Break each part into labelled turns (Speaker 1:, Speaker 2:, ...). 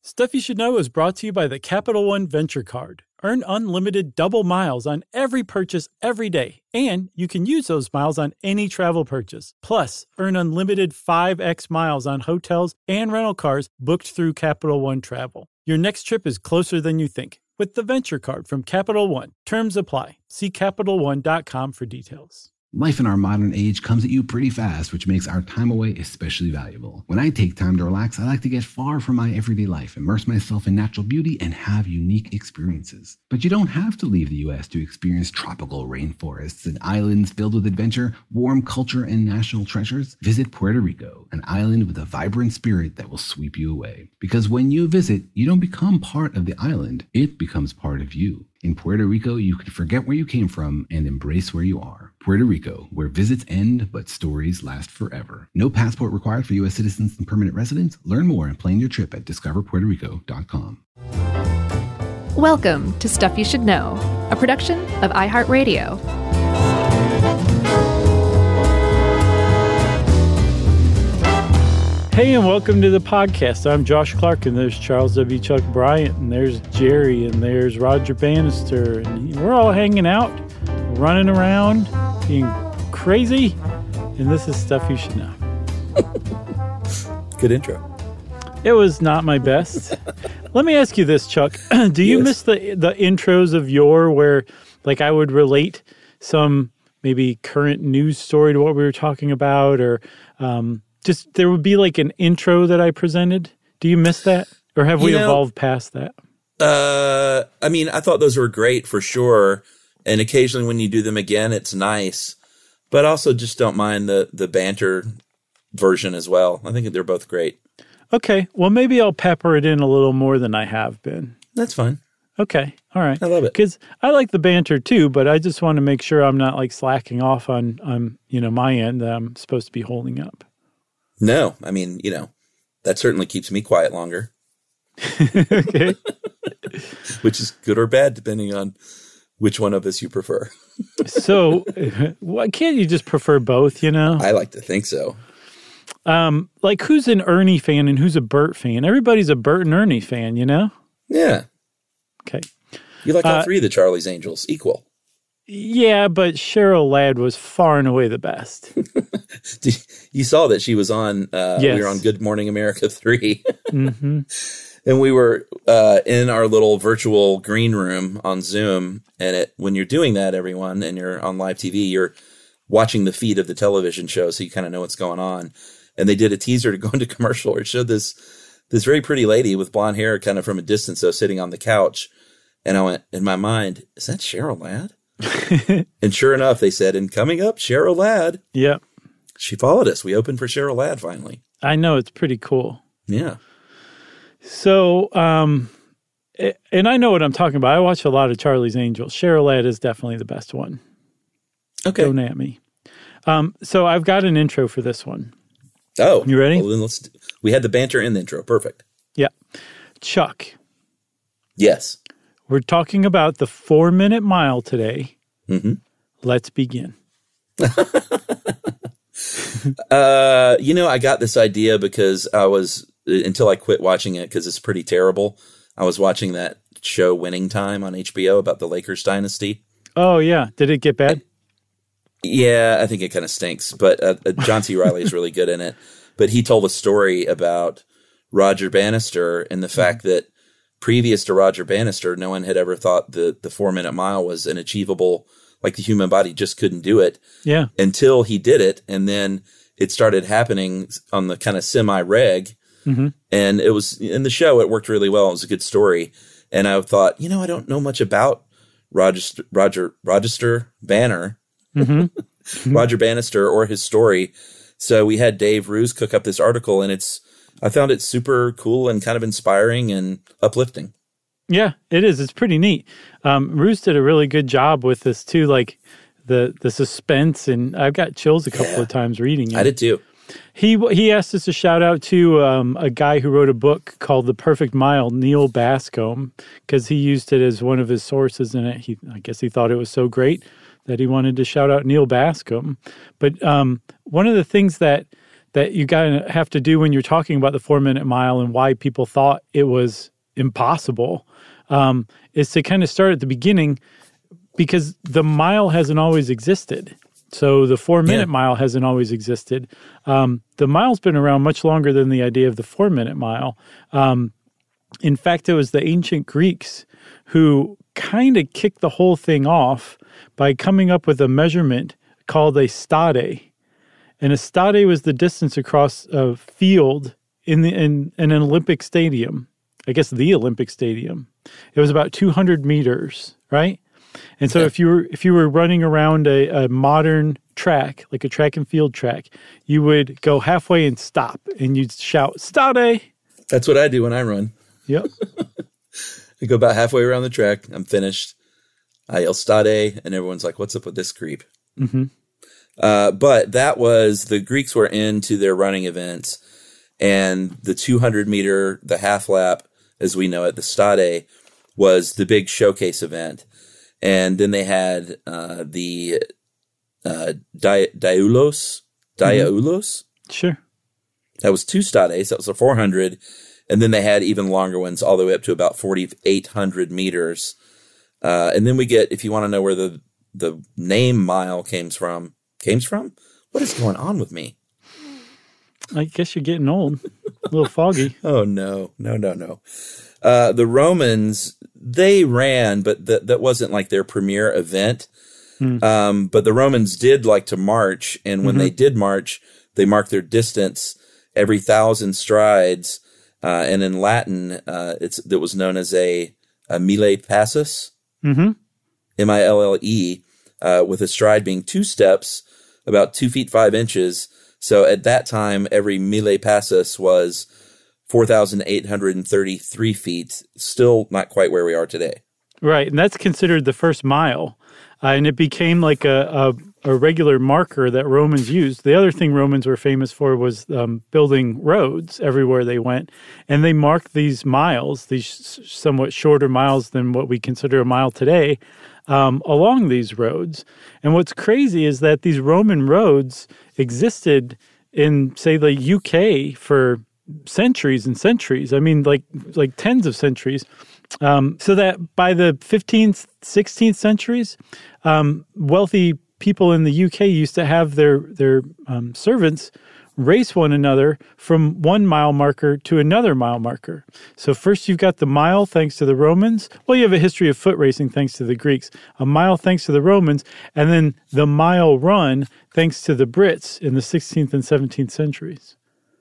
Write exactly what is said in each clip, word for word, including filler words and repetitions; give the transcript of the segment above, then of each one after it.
Speaker 1: Stuff You Should Know is brought to you by the Capital One Venture Card. Earn unlimited double miles on every purchase every day, and you can use those miles on any travel purchase. Plus, earn unlimited five x miles on hotels and rental cars booked through Capital One Travel. Your next trip is closer than you think with the Venture Card from Capital One. Terms apply. See Capital One dot com for details.
Speaker 2: Life in our modern age comes at you pretty fast, which makes our time away especially valuable. When I take time to relax, I like to get far from my everyday life, immerse myself in natural beauty, and have unique experiences. But you don't have to leave the U S to experience tropical rainforests and islands filled with adventure, warm culture, and national treasures. Visit Puerto Rico, an island with a vibrant spirit that will sweep you away. Because when you visit, you don't become part of the island, it becomes part of you. In Puerto Rico, you can forget where you came from and embrace where you are. Puerto Rico, where visits end, but stories last forever. No passport required for U S citizens and permanent residents. Learn more and plan your trip at discover puerto rico dot com.
Speaker 3: Welcome to Stuff You Should Know, a production of iHeartRadio.
Speaker 1: Hey, and welcome to the podcast. I'm Josh Clark, and there's Charles W. Chuck Bryant, and there's Jerry, and there's Roger Bannister, and we're all hanging out, running around, being crazy, and this is Stuff You Should Know.
Speaker 4: Good intro.
Speaker 1: It was not my best. Let me ask you this, Chuck. Do you yes. miss the the intros of yore where, like, I would relate some maybe current news story to what we were talking about, or um, just there would be like an intro that I presented? Do you miss that? Or have we you know, evolved past that?
Speaker 4: Uh, I mean, I thought those were great for sure. And occasionally when you do them again, it's nice. But also just don't mind the, the banter version as well. I think they're both great.
Speaker 1: Okay. Well, maybe I'll pepper it in a little more than I have been.
Speaker 4: That's fine.
Speaker 1: Okay. All right.
Speaker 4: I love it.
Speaker 1: Because I like the banter too, but I just want to make sure I'm not like slacking off on, on, you know, my end that I'm supposed to be holding up.
Speaker 4: No. I mean, you know, that certainly keeps me quiet longer.
Speaker 1: Okay.
Speaker 4: Which is good or bad, depending on which one of us you prefer.
Speaker 1: So why can't you just prefer both, you know?
Speaker 4: I like to think so.
Speaker 1: Um, like who's an Ernie fan and who's a Bert fan? Everybody's a Bert and Ernie fan, you know?
Speaker 4: Yeah.
Speaker 1: Okay.
Speaker 4: You like all
Speaker 1: uh,
Speaker 4: three of the Charlie's Angels equal.
Speaker 1: Yeah, but Cheryl Ladd was far and away the best.
Speaker 4: You saw that she was on, uh,
Speaker 1: yes.
Speaker 4: we were on Good Morning America three.
Speaker 1: Mm-hmm.
Speaker 4: And we were uh, in our little virtual green room on Zoom. And it, when you're doing that, everyone, and you're on live T V, you're watching the feed of the television show, so you kind of know what's going on. And they did a teaser to go into commercial where it showed this this very pretty lady with blonde hair kind of from a distance, though, sitting on the couch. And I went, in my mind, is that Cheryl Ladd? And sure enough, they said, and coming up, Cheryl Ladd.
Speaker 1: Yep.
Speaker 4: She followed us. We opened for Cheryl Ladd finally.
Speaker 1: I know. It's pretty cool.
Speaker 4: Yeah.
Speaker 1: So, um, and I know what I'm talking about. I watch a lot of Charlie's Angels. Cheryl Ladd is definitely the best one.
Speaker 4: Okay.
Speaker 1: Don't at me. Um, so I've got an intro for this one.
Speaker 4: Oh.
Speaker 1: You ready?
Speaker 4: Well, then let's do, we had the banter in the intro. Perfect.
Speaker 1: Yeah. Chuck.
Speaker 4: Yes.
Speaker 1: We're talking about the four-minute mile today.
Speaker 4: Mm-hmm.
Speaker 1: Let's begin.
Speaker 4: uh, you know, I got this idea because I was, until I quit watching it because it's pretty terrible, I was watching that show Winning Time on H B O about the Lakers dynasty.
Speaker 1: Oh, yeah. Did it get bad?
Speaker 4: Yeah, I think it kind of stinks. But uh, John C. Reilly is really good in it. But he told a story about Roger Bannister and the fact mm-hmm. that previous to Roger Bannister, no one had ever thought the, the four-minute mile was an achievable, like the human body just couldn't do it.
Speaker 1: Yeah.
Speaker 4: Until he did it, and then it started happening on the kind of semi-reg.
Speaker 1: Mm-hmm.
Speaker 4: And it was, in the show, it worked really well. It was a good story. And I thought, you know, I don't know much about Roger, Roger, Roger Banner, mm-hmm. Roger Bannister or his story. So we had Dave Roos cook up this article, and it's, I found it super cool and kind of inspiring and uplifting.
Speaker 1: Yeah, it is. It's pretty neat. Um, Roos did a really good job with this too, like the the suspense, and I've got chills a couple yeah. of times reading it.
Speaker 4: I did too.
Speaker 1: He he asked us to shout out to um, a guy who wrote a book called The Perfect Mile, Neil Bascomb, because he used it as one of his sources in it. He I guess he thought it was so great that he wanted to shout out Neil Bascomb. But um, one of the things that that you gotta have to do when you're talking about the four minute mile and why people thought it was impossible, um, is to kind of start at the beginning, because the mile hasn't always existed. So the four minute yeah. mile hasn't always existed. Um, the mile's been around much longer than the idea of the four minute mile. Um, in fact, it was the ancient Greeks who kind of kicked the whole thing off by coming up with a measurement called a stade. And a stade was the distance across a field in, the, in, in an Olympic stadium. I guess the Olympic stadium. It was about two hundred meters, right? And so yeah. if you were if you were running around a, a modern track, like a track and field track, you would go halfway and stop, and you'd shout, "Stade!"
Speaker 4: That's what I do when I run.
Speaker 1: Yep.
Speaker 4: I go about halfway around the track. I'm finished. I yell "Stade," and everyone's like, "What's up with this creep?"
Speaker 1: Mm-hmm.
Speaker 4: Uh, but that was, the Greeks were into their running events, and the two hundred meter, the half lap, as we know it, the stade, was the big showcase event. And then they had uh, the uh, di- diaulos, diaulos.
Speaker 1: Mm-hmm. Sure.
Speaker 4: That was two stades. That was a four hundred. And then they had even longer ones all the way up to about forty-eight hundred meters. Uh, and then we get, if you want to know where the, the name mile came from, came from? What is going on with me?
Speaker 1: I guess you're getting old. A little foggy.
Speaker 4: Oh, no. No, no, no. Uh, the Romans, they ran, but th- that wasn't like their premier event. Mm. Um, but the Romans did like to march. And when mm-hmm. they did march, they marked their distance every thousand strides. Uh, and in Latin, uh, it's that was known as a, a mille passus,
Speaker 1: mm-hmm.
Speaker 4: M I L L E, uh, with a stride being two steps, about two feet five inches. So at that time, every mille passus was four thousand eight hundred thirty-three feet, still not quite where we are today.
Speaker 1: Right, and that's considered the first mile. Uh, and it became like a, a, a regular marker that Romans used. The other thing Romans were famous for was um, building roads everywhere they went. And they marked these miles, these somewhat shorter miles than what we consider a mile today, um, along these roads. And what's crazy is that these Roman roads existed in, say, the U K for centuries and centuries. I mean, like like tens of centuries. Um, so that by the fifteenth, sixteenth centuries, um, wealthy people in the U K used to have their their um, servants race one another from one mile marker to another mile marker. So first you've got the mile thanks to the Romans. Well, you have a history of foot racing thanks to the Greeks. A mile thanks to the Romans, and then the mile run thanks to the Brits in the sixteenth and seventeenth centuries.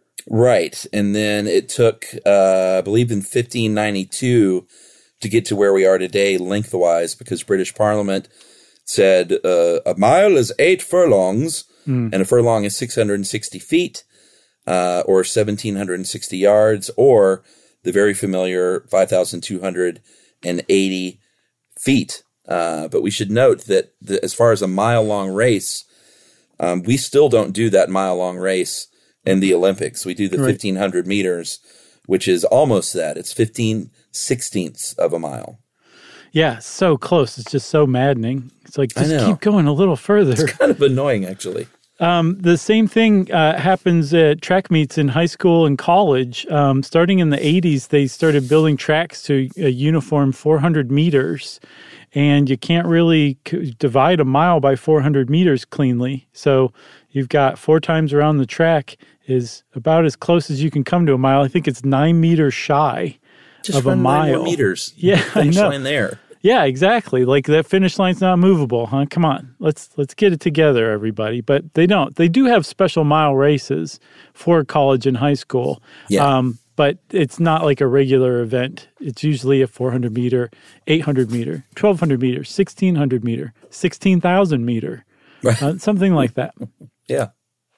Speaker 4: Right. And then it took, uh, I believe in fifteen ninety-two to get to where we are today lengthwise, because British Parliament said uh, a mile is eight furlongs mm. and a furlong is six hundred sixty feet uh, or one thousand seven hundred sixty yards, or the very familiar five thousand two hundred eighty feet. Uh, but we should note that the, as far as a mile long race, um, we still don't do that mile long race in the Olympics. We do the right. fifteen hundred meters, which is almost that. It's fifteen sixteenths of a mile.
Speaker 1: Yeah, so close. It's just so maddening. It's like, just keep going a little further.
Speaker 4: It's kind of annoying, actually.
Speaker 1: Um, the same thing uh, happens at track meets in high school and college. Um, starting in the eighties, they started building tracks to a uniform four hundred meters. And you can't really c- divide a mile by four hundred meters cleanly. So you've got four times around the track is about as close as you can come to a mile. I think it's nine meters shy
Speaker 4: Just
Speaker 1: of a mile.
Speaker 4: Nine more meters.
Speaker 1: Yeah, I know.
Speaker 4: Line there.
Speaker 1: Yeah, exactly. Like that finish line's not movable, huh? Come on, let's let's get it together, everybody. But they don't. They do have special mile races for college and high school.
Speaker 4: Yeah.
Speaker 1: Um, but it's not like a regular event. It's usually a four hundred meter, eight hundred meter, twelve hundred meter, sixteen hundred meter, sixteen thousand meter,
Speaker 4: right.
Speaker 1: uh, something like that.
Speaker 4: Yeah.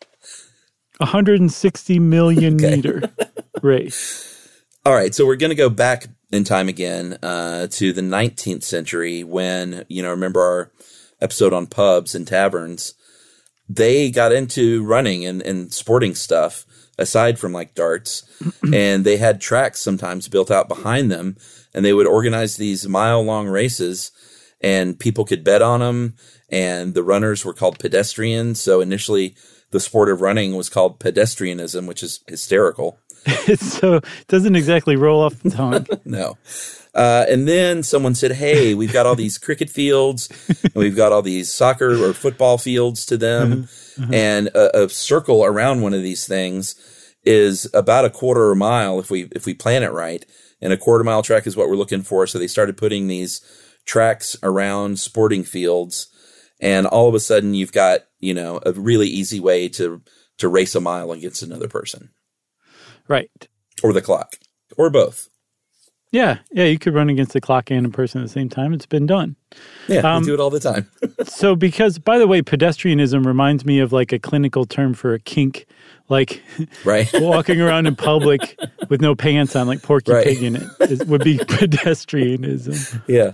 Speaker 1: one hundred sixty million okay. meter race.
Speaker 4: All right. So we're going to go back in time again uh, to the nineteenth century when, you know, remember our episode on pubs and taverns, they got into running and, and sporting stuff aside from like darts. And they had tracks sometimes built out behind them, and they would organize these mile long races and people could bet on them. And the runners were called pedestrians. So initially the sport of running was called pedestrianism, which is hysterical.
Speaker 1: It's so it doesn't exactly roll off the tongue.
Speaker 4: No. Uh, and then someone said, hey, we've got all these cricket fields and we've got all these soccer or football fields to them. Mm-hmm. Mm-hmm. And a, a circle around one of these things is about a quarter of a mile if we if we plan it right. And a quarter mile track is what we're looking for. So they started putting these tracks around sporting fields. And all of a sudden you've got, you know, a really easy way to to race a mile against another person.
Speaker 1: Right.
Speaker 4: Or the clock. Or both.
Speaker 1: Yeah. Yeah, you could run against the clock and a person at the same time. It's been done.
Speaker 4: Yeah,
Speaker 1: um,
Speaker 4: we do it all the time.
Speaker 1: So because, by the way, pedestrianism reminds me of like a clinical term for a kink, like
Speaker 4: right.
Speaker 1: walking around in public with no pants on, like Porky
Speaker 4: right.
Speaker 1: Pig in it, is, would be pedestrianism.
Speaker 4: Yeah.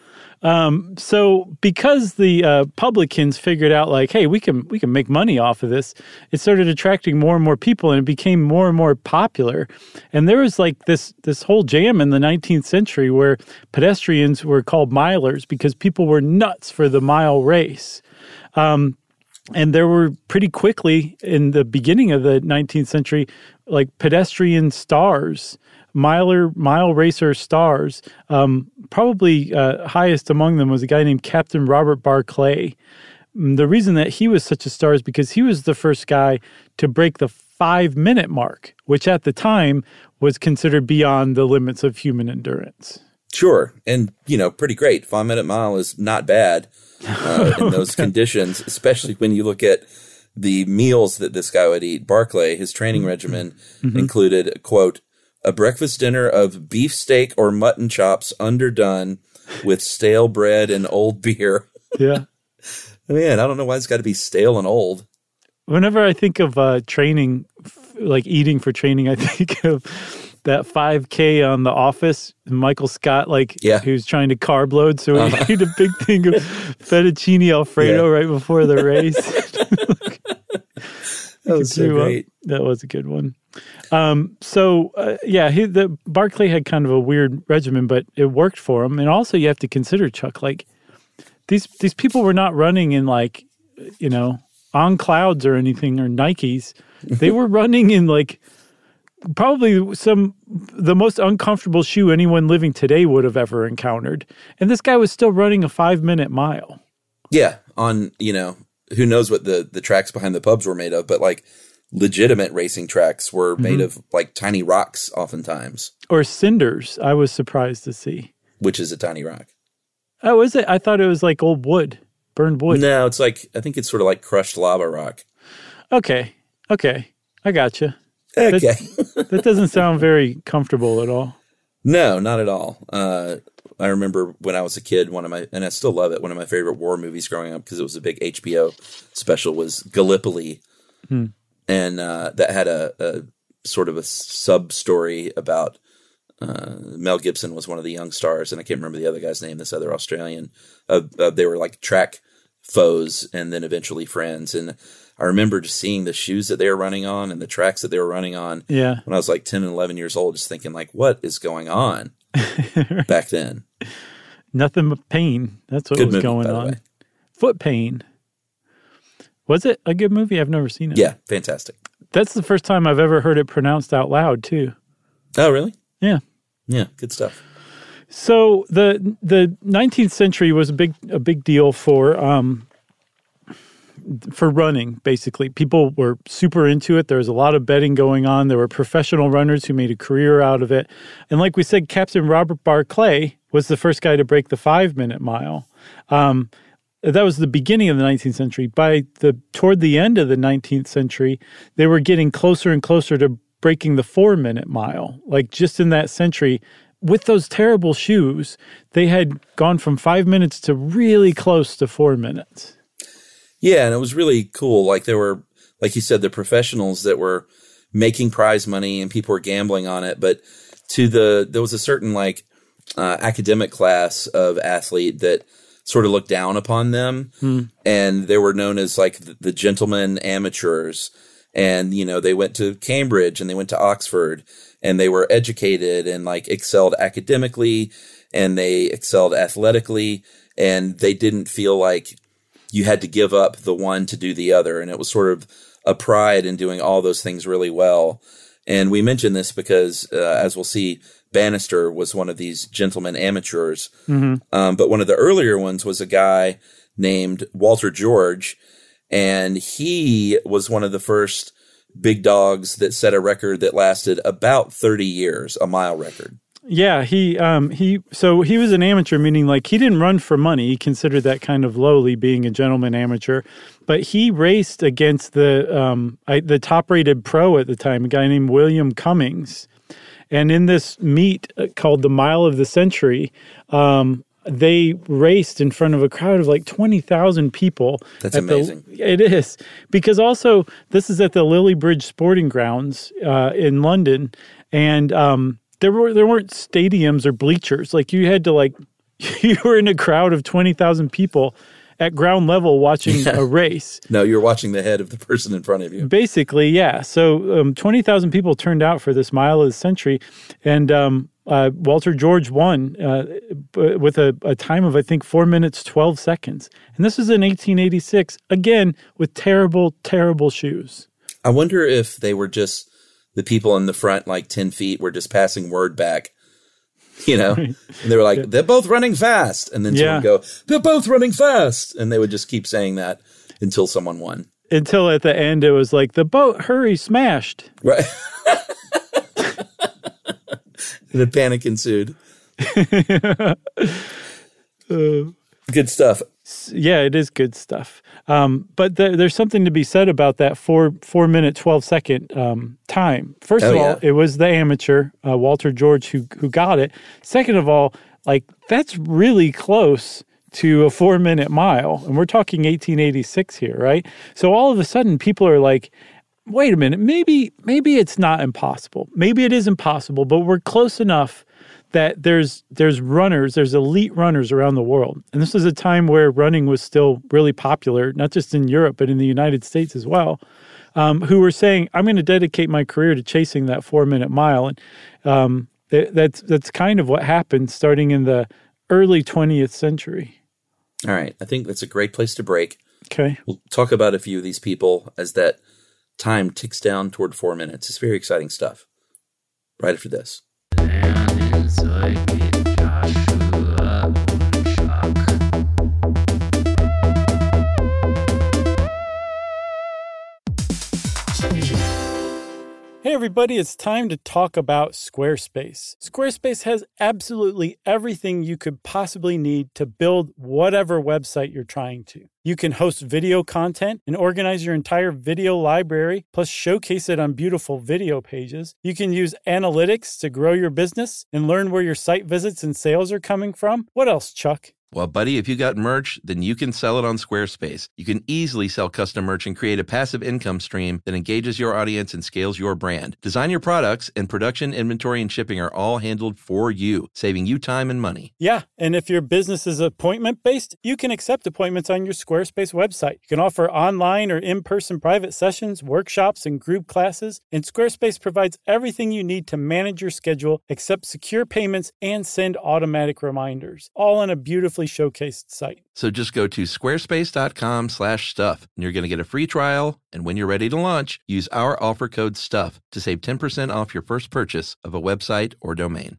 Speaker 1: Um, so because the uh, publicans figured out like, hey, we can we can make money off of this, it started attracting more and more people and it became more and more popular. And there was like this this whole jam in the nineteenth century where pedestrians were called milers because people were nuts for the mile race. Um, and there were pretty quickly in the beginning of the nineteenth century, like pedestrian stars. Miler, mile racer stars. Um, probably uh, highest among them was a guy named Captain Robert Barclay. The reason that he was such a star is because he was the first guy to break the five-minute mark, which at the time was considered beyond the limits of human endurance.
Speaker 4: Sure. And, you know, pretty great. Five-minute mile is not bad uh, in those conditions, especially when you look at the meals that this guy would eat. Barclay, his training regimen mm-hmm. included, quote, a breakfast dinner of beefsteak or mutton chops underdone with stale bread and old beer.
Speaker 1: Yeah.
Speaker 4: Man, I don't know why it's got to be stale and old.
Speaker 1: Whenever I think of uh, training, like eating for training, I think of that five K on The Office. Michael Scott, like,
Speaker 4: yeah.
Speaker 1: he was trying to carb load, so he
Speaker 4: uh-huh.
Speaker 1: ate a big thing of fettuccine Alfredo yeah. right before the race.
Speaker 4: That was so great.
Speaker 1: Up. That was a good one. Um, so, uh, yeah, he, the Barclay had kind of a weird regimen, but it worked for him. And also you have to consider, Chuck, like these these people were not running in like, you know, On Clouds or anything or Nikes. They were running in like probably some the most uncomfortable shoe anyone living today would have ever encountered. And this guy was still running a five-minute mile.
Speaker 4: Yeah, on, you know, who knows what the, the tracks behind the pubs were made of, but like legitimate racing tracks were made mm-hmm. of like tiny rocks oftentimes.
Speaker 1: Or cinders, I was surprised to see.
Speaker 4: Which is a tiny rock.
Speaker 1: Oh, is it? I thought it was like old wood, burned wood.
Speaker 4: No, it's like, I think it's sort of like crushed lava rock.
Speaker 1: Okay, okay, I gotcha.
Speaker 4: Okay.
Speaker 1: That, that doesn't sound very comfortable at all.
Speaker 4: No, not at all. Uh, I remember when I was a kid, one of my, and I still love it, one of my favorite war movies growing up, because it was a big H B O special, was Gallipoli. Hmm. And uh, that had a, a sort of a sub-story about uh, Mel Gibson was one of the young stars, and I can't remember the other guy's name, this other Australian. Uh, uh, they were like track foes and then eventually friends. And I remember just seeing the shoes that they were running on and the tracks that they were running on
Speaker 1: yeah.
Speaker 4: when I was like ten and eleven years old, just thinking like, what is going on back then?
Speaker 1: Nothing but pain. That's what
Speaker 4: good
Speaker 1: was
Speaker 4: movie,
Speaker 1: going on. Foot pain. Was it a good movie? I've never seen it.
Speaker 4: Yeah, fantastic.
Speaker 1: That's the first time I've ever heard it pronounced out loud, too.
Speaker 4: Oh, really?
Speaker 1: Yeah.
Speaker 4: Yeah, good stuff.
Speaker 1: So the the nineteenth century was a big a big deal for um for running, basically. People were super into it. There was a lot of betting going on. There were professional runners who made a career out of it. And like we said, Captain Robert Barclay was the first guy to break the five-minute mile. Um That was the beginning of the nineteenth century. By the toward the end of the nineteenth century, they were getting closer and closer to breaking the four-minute mile. Like just in that century, with those terrible shoes, they had gone from five minutes to really close to four minutes.
Speaker 4: Yeah, and it was really cool. Like there were, like you said, the professionals that were making prize money and people were gambling on it. But to the there was a certain like uh, academic class of athlete that sort of looked down upon them. Hmm. And they were known as like the, the gentlemen amateurs. And, you know, they went to Cambridge and they went to Oxford and they were educated and like excelled academically and they excelled athletically. And they didn't feel like you had to give up the one to do the other. And it was sort of a pride in doing all those things really well. And we mention this because, uh, as we'll see, Bannister was one of these gentlemen amateurs. Mm-hmm. Um, but one of the earlier ones was a guy named Walter George, and he was one of the first big dogs that set a record that lasted about thirty years, a mile record.
Speaker 1: Yeah, he um he so he was an amateur, meaning like he didn't run for money. He considered that kind of lowly, being a gentleman amateur. But he raced against the um I, the top rated pro at the time, a guy named William Cummings. And in this meet called the Mile of the Century, um, they raced in front of a crowd of like twenty thousand people.
Speaker 4: That's amazing.
Speaker 1: The, it is. Because also, this is at the Lilliebridge Sporting Grounds uh, in London. And um, there were there weren't stadiums or bleachers. Like you had to like, you were in a crowd of twenty thousand people at ground level watching yeah. a race.
Speaker 4: No, you're watching the head of the person in front of you.
Speaker 1: Basically, yeah. So um, twenty thousand people turned out for this Mile of the Century, and um, uh, Walter George won uh, with a, a time of, I think, four minutes, twelve seconds. And this was in eighteen eighty-six, again, with terrible, terrible shoes.
Speaker 4: I wonder if they were just, the people in the front, like ten feet, were just passing word back. You know, right. And they were like, yeah. they're both running fast. And then someone yeah. would go, they're both running fast. And they would just keep saying that until someone won.
Speaker 1: Until at the end, it was like, the boat, hurry, smashed.
Speaker 4: Right. The panic ensued. uh, Good stuff.
Speaker 1: Yeah, it is good stuff. Um, but th- there's something to be said about that four four minute twelve second um, time. First oh, of all, yeah. it was the amateur uh, Walter George who who got it. Second of all, like that's really close to a four minute mile, and we're talking eighteen eighty-six here, right? So all of a sudden, people are like, "Wait a minute, maybe maybe it's not impossible. Maybe it is impossible, but we're close enough." That there's there's runners, there's elite runners around the world. And this is a time where running was still really popular, not just in Europe, but in the United States as well, um, who were saying, I'm going to dedicate my career to chasing that four-minute mile. And um, th- that's that's kind of what happened starting in the early twentieth century.
Speaker 4: All right. I think that's a great place to break.
Speaker 1: Okay.
Speaker 4: We'll talk about a few of these people as that time ticks down toward four minutes. It's very exciting stuff. Right after this.
Speaker 1: Hey everybody, it's time to talk about Squarespace. Squarespace has absolutely everything you could possibly need to build whatever website you're trying to. You can host video content and organize your entire video library, plus showcase it on beautiful video pages. You can use analytics to grow your business and learn where your site visits and sales are coming from. What else, Chuck?
Speaker 5: Well, buddy, if you got merch, then you can sell it on Squarespace. You can easily sell custom merch and create a passive income stream that engages your audience and scales your brand. Design your products, and production, inventory, and shipping are all handled for you, saving you time and money.
Speaker 1: Yeah, and if your business is appointment-based, you can accept appointments on your Squarespace website. You can offer online or in-person private sessions, workshops, and group classes, and Squarespace provides everything you need to manage your schedule, accept secure payments, and send automatic reminders, all on a beautifully showcased site.
Speaker 5: So just go to squarespace.com slash stuff, and you're going to get a free trial. And when you're ready to launch, use our offer code STUFF to save ten percent off your first purchase of a website or domain.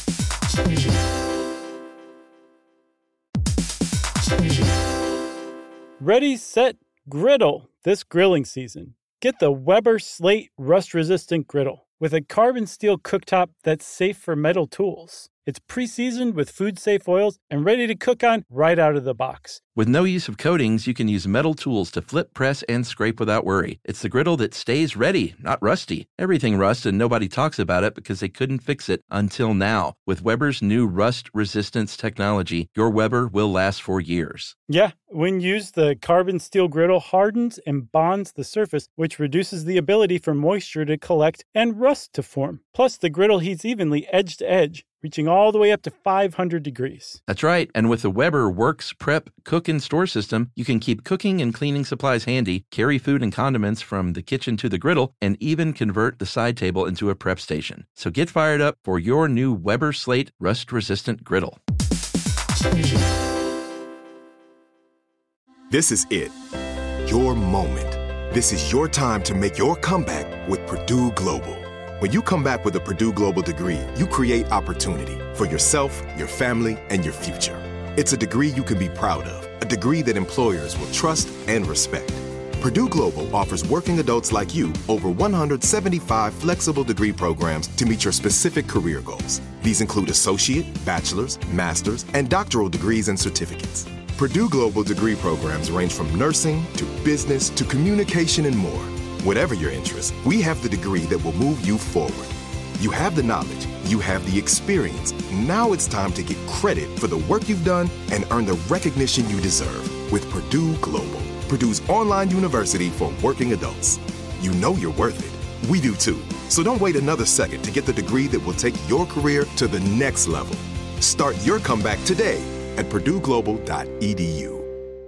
Speaker 1: Ready, set, griddle this grilling season. Get the Weber Slate rust-resistant griddle with a carbon steel cooktop that's safe for metal tools. It's pre-seasoned with food-safe oils and ready to cook on right out of the box.
Speaker 5: With no use of coatings, you can use metal tools to flip, press, and scrape without worry. It's the griddle that stays ready, not rusty. Everything rusts and nobody talks about it because they couldn't fix it until now. With Weber's new rust resistance technology, your Weber will last for years.
Speaker 1: Yeah, when used, the carbon steel griddle hardens and bonds the surface, which reduces the ability for moisture to collect and rust to form. Plus, the griddle heats evenly edge to edge, reaching all the way up to five hundred degrees.
Speaker 5: That's right. And with the Weber Works Prep Cook and Store system, you can keep cooking and cleaning supplies handy, carry food and condiments from the kitchen to the griddle, and even convert the side table into a prep station. So get fired up for your new Weber Slate rust-resistant griddle.
Speaker 6: This is it. Your moment. This is your time to make your comeback with Purdue Global. When you come back with a Purdue Global degree, you create opportunity for yourself, your family, and your future. It's a degree you can be proud of, a degree that employers will trust and respect. Purdue Global offers working adults like you over one hundred seventy-five flexible degree programs to meet your specific career goals. These include associate, bachelor's, master's, and doctoral degrees and certificates. Purdue Global degree programs range from nursing to business to communication and more. Whatever your interest, we have the degree that will move you forward. You have the knowledge, you have the experience. Now it's time to get credit for the work you've done and earn the recognition you deserve with Purdue Global, Purdue's online university for working adults. You know you're worth it. We do too. So don't wait another second to get the degree that will take your career to the next level. Start your comeback today at purdue global dot e d u.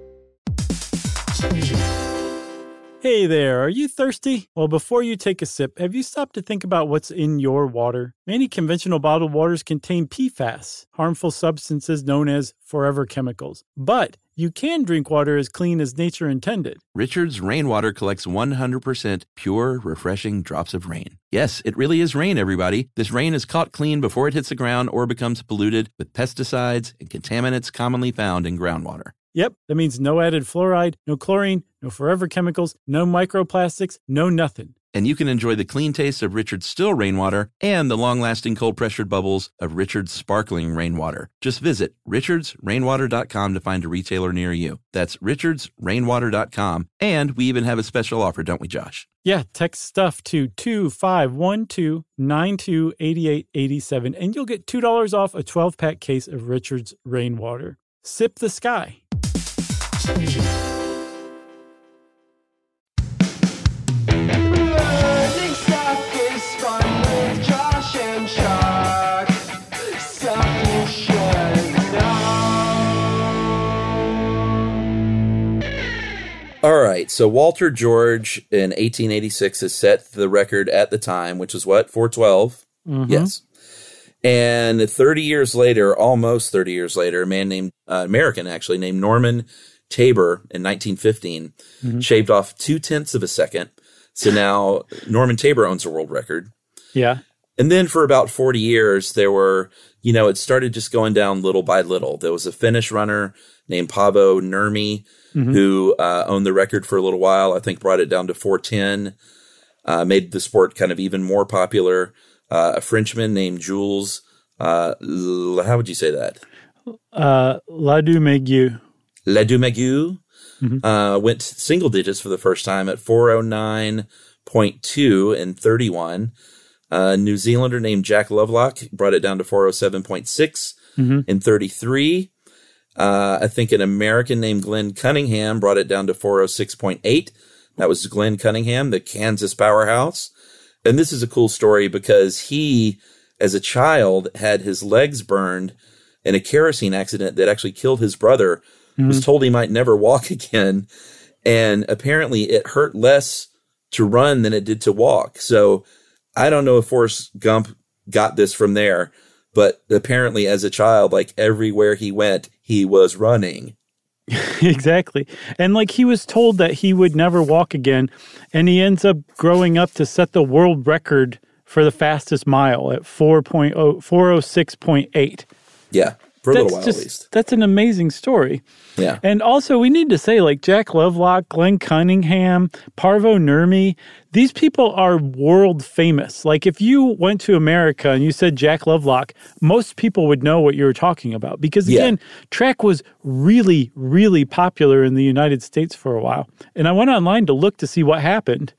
Speaker 1: Hey there, are you thirsty? Well, before you take a sip, have you stopped to think about what's in your water? Many conventional bottled waters contain P FAS, harmful substances known as forever chemicals. But you can drink water as clean as nature intended.
Speaker 5: Richard's Rainwater collects one hundred percent pure, refreshing drops of rain. Yes, it really is rain, everybody. This rain is caught clean before it hits the ground or becomes polluted with pesticides and contaminants commonly found in groundwater.
Speaker 1: Yep, that means no added fluoride, no chlorine, no forever chemicals, no microplastics, no nothing.
Speaker 5: And you can enjoy the clean taste of Richard's still rainwater and the long-lasting cold-pressured bubbles of Richard's sparkling rainwater. Just visit richards rainwater dot com to find a retailer near you. That's richards rainwater dot com. And we even have a special offer, don't we, Josh?
Speaker 1: Yeah, text stuff to two five one two, nine two eight eight eight seven, and you'll get two dollars off a twelve-pack case of Richard's Rainwater. Sip the sky.
Speaker 4: All right, so Walter George in eighteen eighty-six has set the record at the time, which is what, four twelve?
Speaker 1: Mm-hmm.
Speaker 4: Yes. And thirty years later, almost thirty years later, a man named, uh, American actually, named Norman Tabor in nineteen fifteen, mm-hmm. shaved off two-tenths of a second. So now Norman Tabor owns a world record.
Speaker 1: Yeah.
Speaker 4: And then for about forty years, there were, you know, it started just going down little by little. There was a Finnish runner named Paavo Nurmi, mm-hmm. who uh, owned the record for a little while. I think brought it down to four ten, uh, made the sport kind of even more popular. Uh, a Frenchman named Jules, uh, L- how would you say that?
Speaker 1: Uh, Ladumegu.
Speaker 4: Ladumegu
Speaker 1: mm-hmm.
Speaker 4: uh, went single digits for the first time at four oh nine point two in thirty-one. A New Zealander named Jack Lovelock brought it down to four oh seven point six
Speaker 1: mm-hmm.
Speaker 4: in thirty-three. Uh, I think an American named Glenn Cunningham brought it down to four oh six point eight. That was Glenn Cunningham, the Kansas powerhouse. And this is a cool story because he, as a child, had his legs burned in a kerosene accident that actually killed his brother, mm-hmm. was told he might never walk again. And apparently it hurt less to run than it did to walk. So I don't know if Forrest Gump got this from there, but apparently as a child, like everywhere he went, he was running.
Speaker 1: Exactly. And like he was told that he would never walk again, and he ends up growing up to set the world record for the fastest mile at four oh six point eight.
Speaker 4: Yeah, for a
Speaker 1: that's
Speaker 4: little while
Speaker 1: just,
Speaker 4: at least.
Speaker 1: That's an amazing story.
Speaker 4: Yeah.
Speaker 1: And also we need to say like Jack Lovelock, Glenn Cunningham, Paavo Nurmi, these people are world famous. Like if you went to America and you said Jack Lovelock, most people would know what you were talking about. Because again, yeah. track was really, really popular in the United States for a while. And I went online to look to see what happened.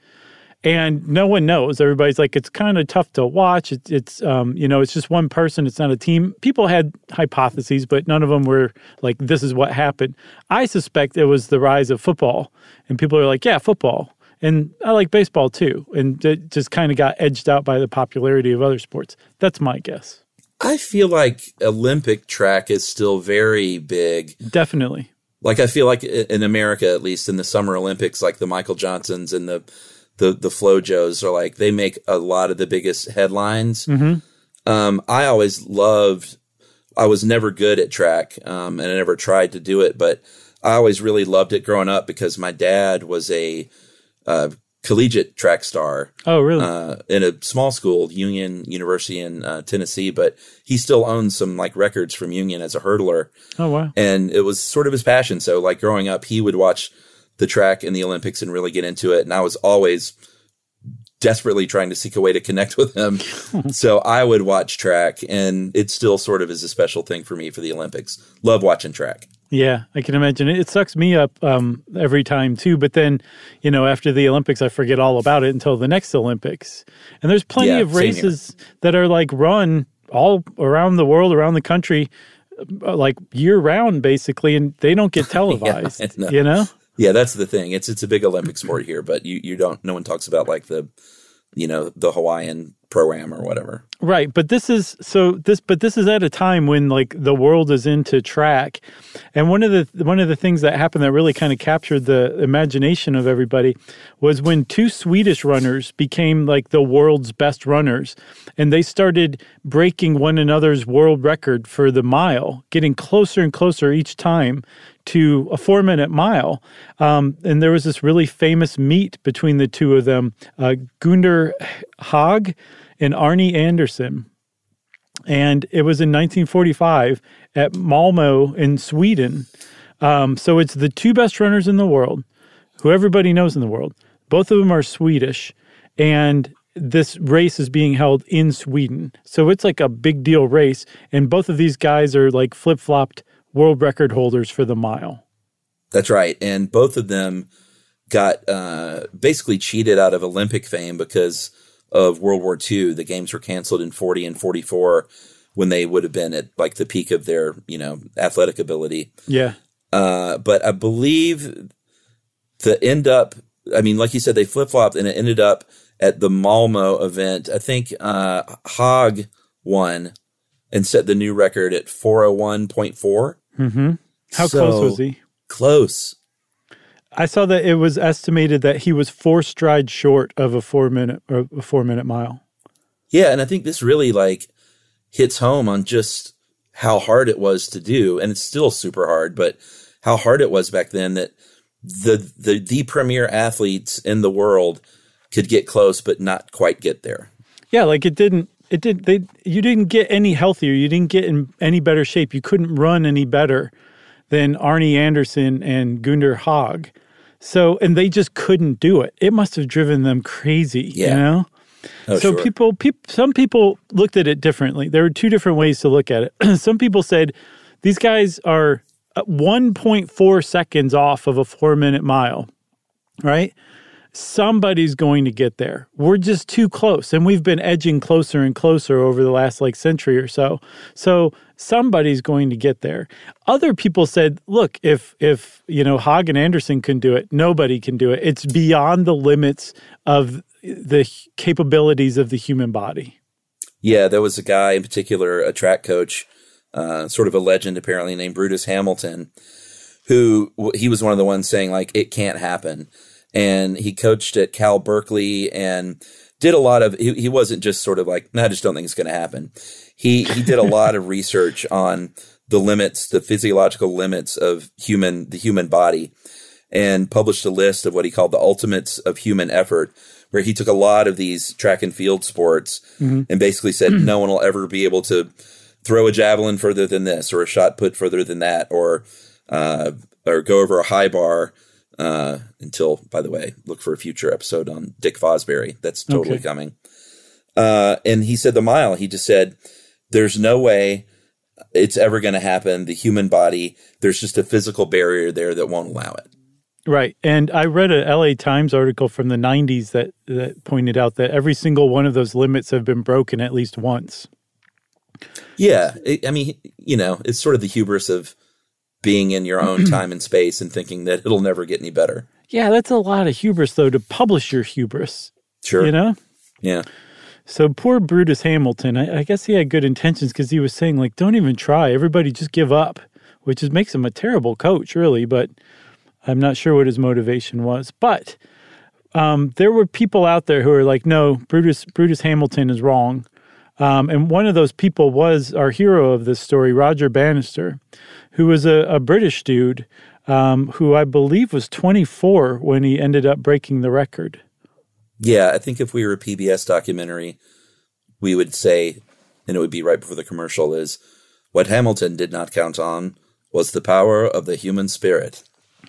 Speaker 1: And no one knows. Everybody's like, it's kind of tough to watch. It's, it's um, you know, it's just one person. It's not a team. People had hypotheses, but none of them were like, this is what happened. I suspect it was the rise of football. And people are like, yeah, football. And I like baseball too. And it just kind of got edged out by the popularity of other sports. That's my guess.
Speaker 4: I feel like Olympic track is still very big.
Speaker 1: Definitely.
Speaker 4: Like I feel like in America, at least in the Summer Olympics, like the Michael Johnsons and the the the Flo Joes are like, they make a lot of the biggest headlines.
Speaker 1: Mm-hmm.
Speaker 4: Um, I always loved, I was never good at track, um, and I never tried to do it, but I always really loved it growing up because my dad was a uh, collegiate track star.
Speaker 1: Oh, really?
Speaker 4: Uh, in a small school, Union University in uh, Tennessee, but he still owns some like records from Union as a hurdler.
Speaker 1: Oh, wow.
Speaker 4: And it was sort of his passion. So like growing up, he would watch the track in the Olympics and really get into it. And I was always desperately trying to seek a way to connect with him. So I would watch track, and it still sort of is a special thing for me for the Olympics. Love watching track.
Speaker 1: Yeah, I can imagine. It, it sucks me up um, every time too. But then, you know, after the Olympics, I forget all about it until the next Olympics. And there's plenty
Speaker 4: Yeah,
Speaker 1: of
Speaker 4: same
Speaker 1: races that are like run all around the world, around the country, uh, like year round, basically, and they don't get televised.
Speaker 4: Yeah, no.
Speaker 1: You know?
Speaker 4: Yeah, that's the thing. It's it's a big Olympic sport here, but you, you don't. No one talks about like the, you know, the Hawaiian Pro-Am or whatever.
Speaker 1: Right, but this is so this but this is at a time when like the world is into track. And one of the one of the things that happened that really kind of captured the imagination of everybody was when two Swedish runners became like the world's best runners, and they started breaking one another's world record for the mile, getting closer and closer each time to a four-minute mile. Um, and there was this really famous meet between the two of them, uh, Gunder Haag and Arnie Anderson. And it was in nineteen forty-five at Malmö in Sweden. Um, so it's the two best runners in the world, who everybody knows in the world. Both of them are Swedish, and this race is being held in Sweden. So it's like a big deal race, and both of these guys are like flip-flopped world record holders for the mile.
Speaker 4: That's right. And both of them got uh, basically cheated out of Olympic fame because of World War Two. The games were canceled in forty and forty-four when they would have been at like the peak of their, you know, athletic ability.
Speaker 1: Yeah.
Speaker 4: Uh, but I believe the end up, I mean, like you said, they flip-flopped and it ended up at the Malmö event. I think uh, Haag won and set the new record at four oh one point four.
Speaker 1: Mm-hmm. How
Speaker 4: So,
Speaker 1: close was he?
Speaker 4: Close.
Speaker 1: I saw that it was estimated that he was four strides short of a four minute or a four minute mile.
Speaker 4: Yeah, and I think this really like hits home on just how hard it was to do, and it's still super hard, but how hard it was back then that the the the premier athletes in the world could get close but not quite get there.
Speaker 1: Yeah, like it didn't it did they you didn't get any healthier, you didn't get in any better shape, you couldn't run any better than Arnie Anderson and Gunder Haag. So, and they just couldn't do it. It must have driven them crazy,
Speaker 4: Yeah.
Speaker 1: you know?
Speaker 4: Oh,
Speaker 1: so
Speaker 4: sure.
Speaker 1: people, peop, some people looked at it differently. There were two different ways to look at it. Some people said, these guys are one point four seconds off of a four-minute mile, right? Somebody's going to get there. We're just too close, and we've been edging closer and closer over the last, like, century or so. So somebody's going to get there. Other people said, look, if, if you know, Haag and Anderson can do it, nobody can do it. It's beyond the limits of the capabilities of the human body.
Speaker 4: Yeah, there was a guy in particular, a track coach, uh, sort of a legend apparently, named Brutus Hamilton, who he was one of the ones saying, like, it can't happen. And he coached at Cal Berkeley and did a lot of, he, he wasn't just sort of like, no, I just don't think it's going to happen. He, he did a lot of research on the limits, the physiological limits of human, the human body, and published a list of what he called the ultimates of human effort, where he took a lot of these track and field sports mm-hmm. and basically said, mm-hmm. no one will ever be able to throw a javelin further than this, or a shot put further than that, or, uh, or go over a high bar. Uh, until, by the way, look for a future episode on Dick Fosbury. That's totally okay. coming. Uh, and he said the mile, he just said, there's no way it's ever going to happen. The human body, there's just a physical barrier there that won't allow it.
Speaker 1: Right. And I read a L A Times article from the nineties that, that pointed out that every single one of those limits have been broken at least once.
Speaker 4: Yeah. It, I mean, you know, it's sort of the hubris of being in your own time and space and thinking that it'll never get any better.
Speaker 1: Yeah, that's a lot of hubris, though, to publish your hubris.
Speaker 4: Sure.
Speaker 1: You know?
Speaker 4: Yeah.
Speaker 1: So poor Brutus Hamilton, I, I guess he had good intentions because he was saying, like, don't even try. Everybody just give up, which is, makes him a terrible coach, really. But I'm not sure what his motivation was. But um, there were people out there who were like, no, Brutus, Brutus Hamilton is wrong. Um, and one of those people was our hero of this story, Roger Bannister, who was a, a British dude um, who I believe was twenty-four when he ended up breaking the record.
Speaker 4: Yeah, I think if we were a P B S documentary, we would say, and it would be right before the commercial, is what Hamilton did not count on was the power of the human spirit.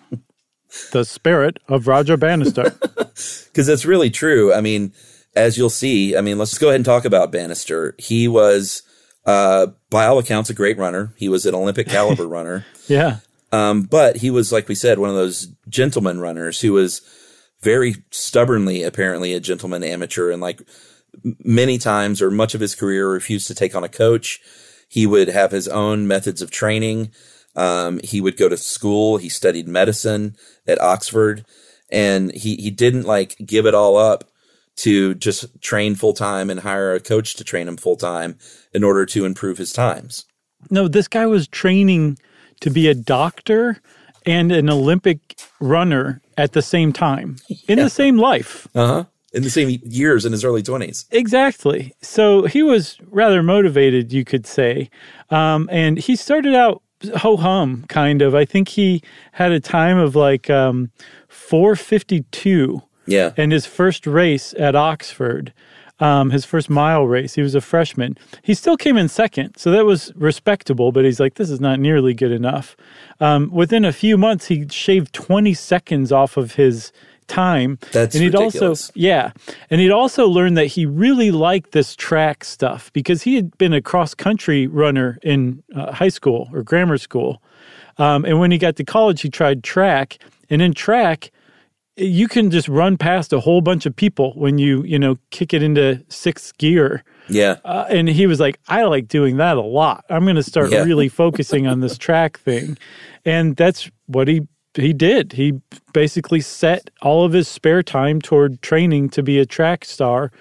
Speaker 1: The spirit of Roger Bannister.
Speaker 4: Because that's really true. I mean, as you'll see, I mean, let's go ahead and talk about Bannister. He was, uh, by all accounts, a great runner. He was an Olympic caliber runner.
Speaker 1: Yeah.
Speaker 4: Um, but he was, like we said, one of those gentleman runners who was very stubbornly, apparently, a gentleman amateur. And like many times or much of his career refused to take on a coach. He would have his own methods of training. Um, he would go to school. He studied medicine at Oxford, and he, he didn't like give it all up to just train full time and hire a coach to train him full time in order to improve his times.
Speaker 1: No, this guy was training to be a doctor and an Olympic runner at the same time in yeah. the same life.
Speaker 4: Uh-huh. In the same years in his early twenties.
Speaker 1: Exactly. So he was rather motivated, you could say. Um, and he started out ho-hum, kind of. I think he had a time of like um, four fifty-two.
Speaker 4: Yeah.
Speaker 1: And his first race at Oxford, um, his first mile race, he was a freshman. He still came in second, so that was respectable, but he's like, this is not nearly good enough. Um, within a few months, he shaved twenty seconds off of his time.
Speaker 4: That's
Speaker 1: and he'd
Speaker 4: ridiculous.
Speaker 1: Also, yeah. And he'd also learned that he really liked this track stuff because he had been a cross-country runner in uh, high school or grammar school. Um, and when he got to college, he tried track. And in track, you can just run past a whole bunch of people when you, you know, kick it into sixth gear.
Speaker 4: Yeah.
Speaker 1: Uh, and he was like, I like doing that a lot. I'm going to start
Speaker 4: yeah.
Speaker 1: really focusing on this track thing. And that's what he He did. He basically set all of his spare time toward training to be a track star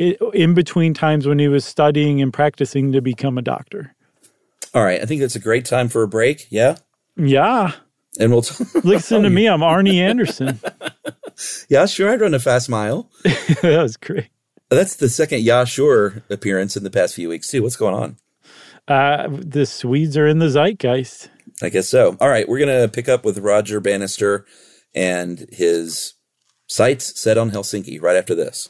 Speaker 1: in between times when he was studying and practicing to become a doctor.
Speaker 4: All right. I think that's a great time for a break. Yeah?
Speaker 1: Yeah.
Speaker 4: And we'll t-
Speaker 1: listen to me. I'm Arnie Anderson.
Speaker 4: Yeah, sure. I'd run a fast mile.
Speaker 1: That was great.
Speaker 4: That's the second Yeah, sure appearance in the past few weeks, too. What's going on?
Speaker 1: Uh, the Swedes are in the zeitgeist.
Speaker 4: I guess so. All right, we're going to pick up with Roger Bannister and his sights set on Helsinki right after this.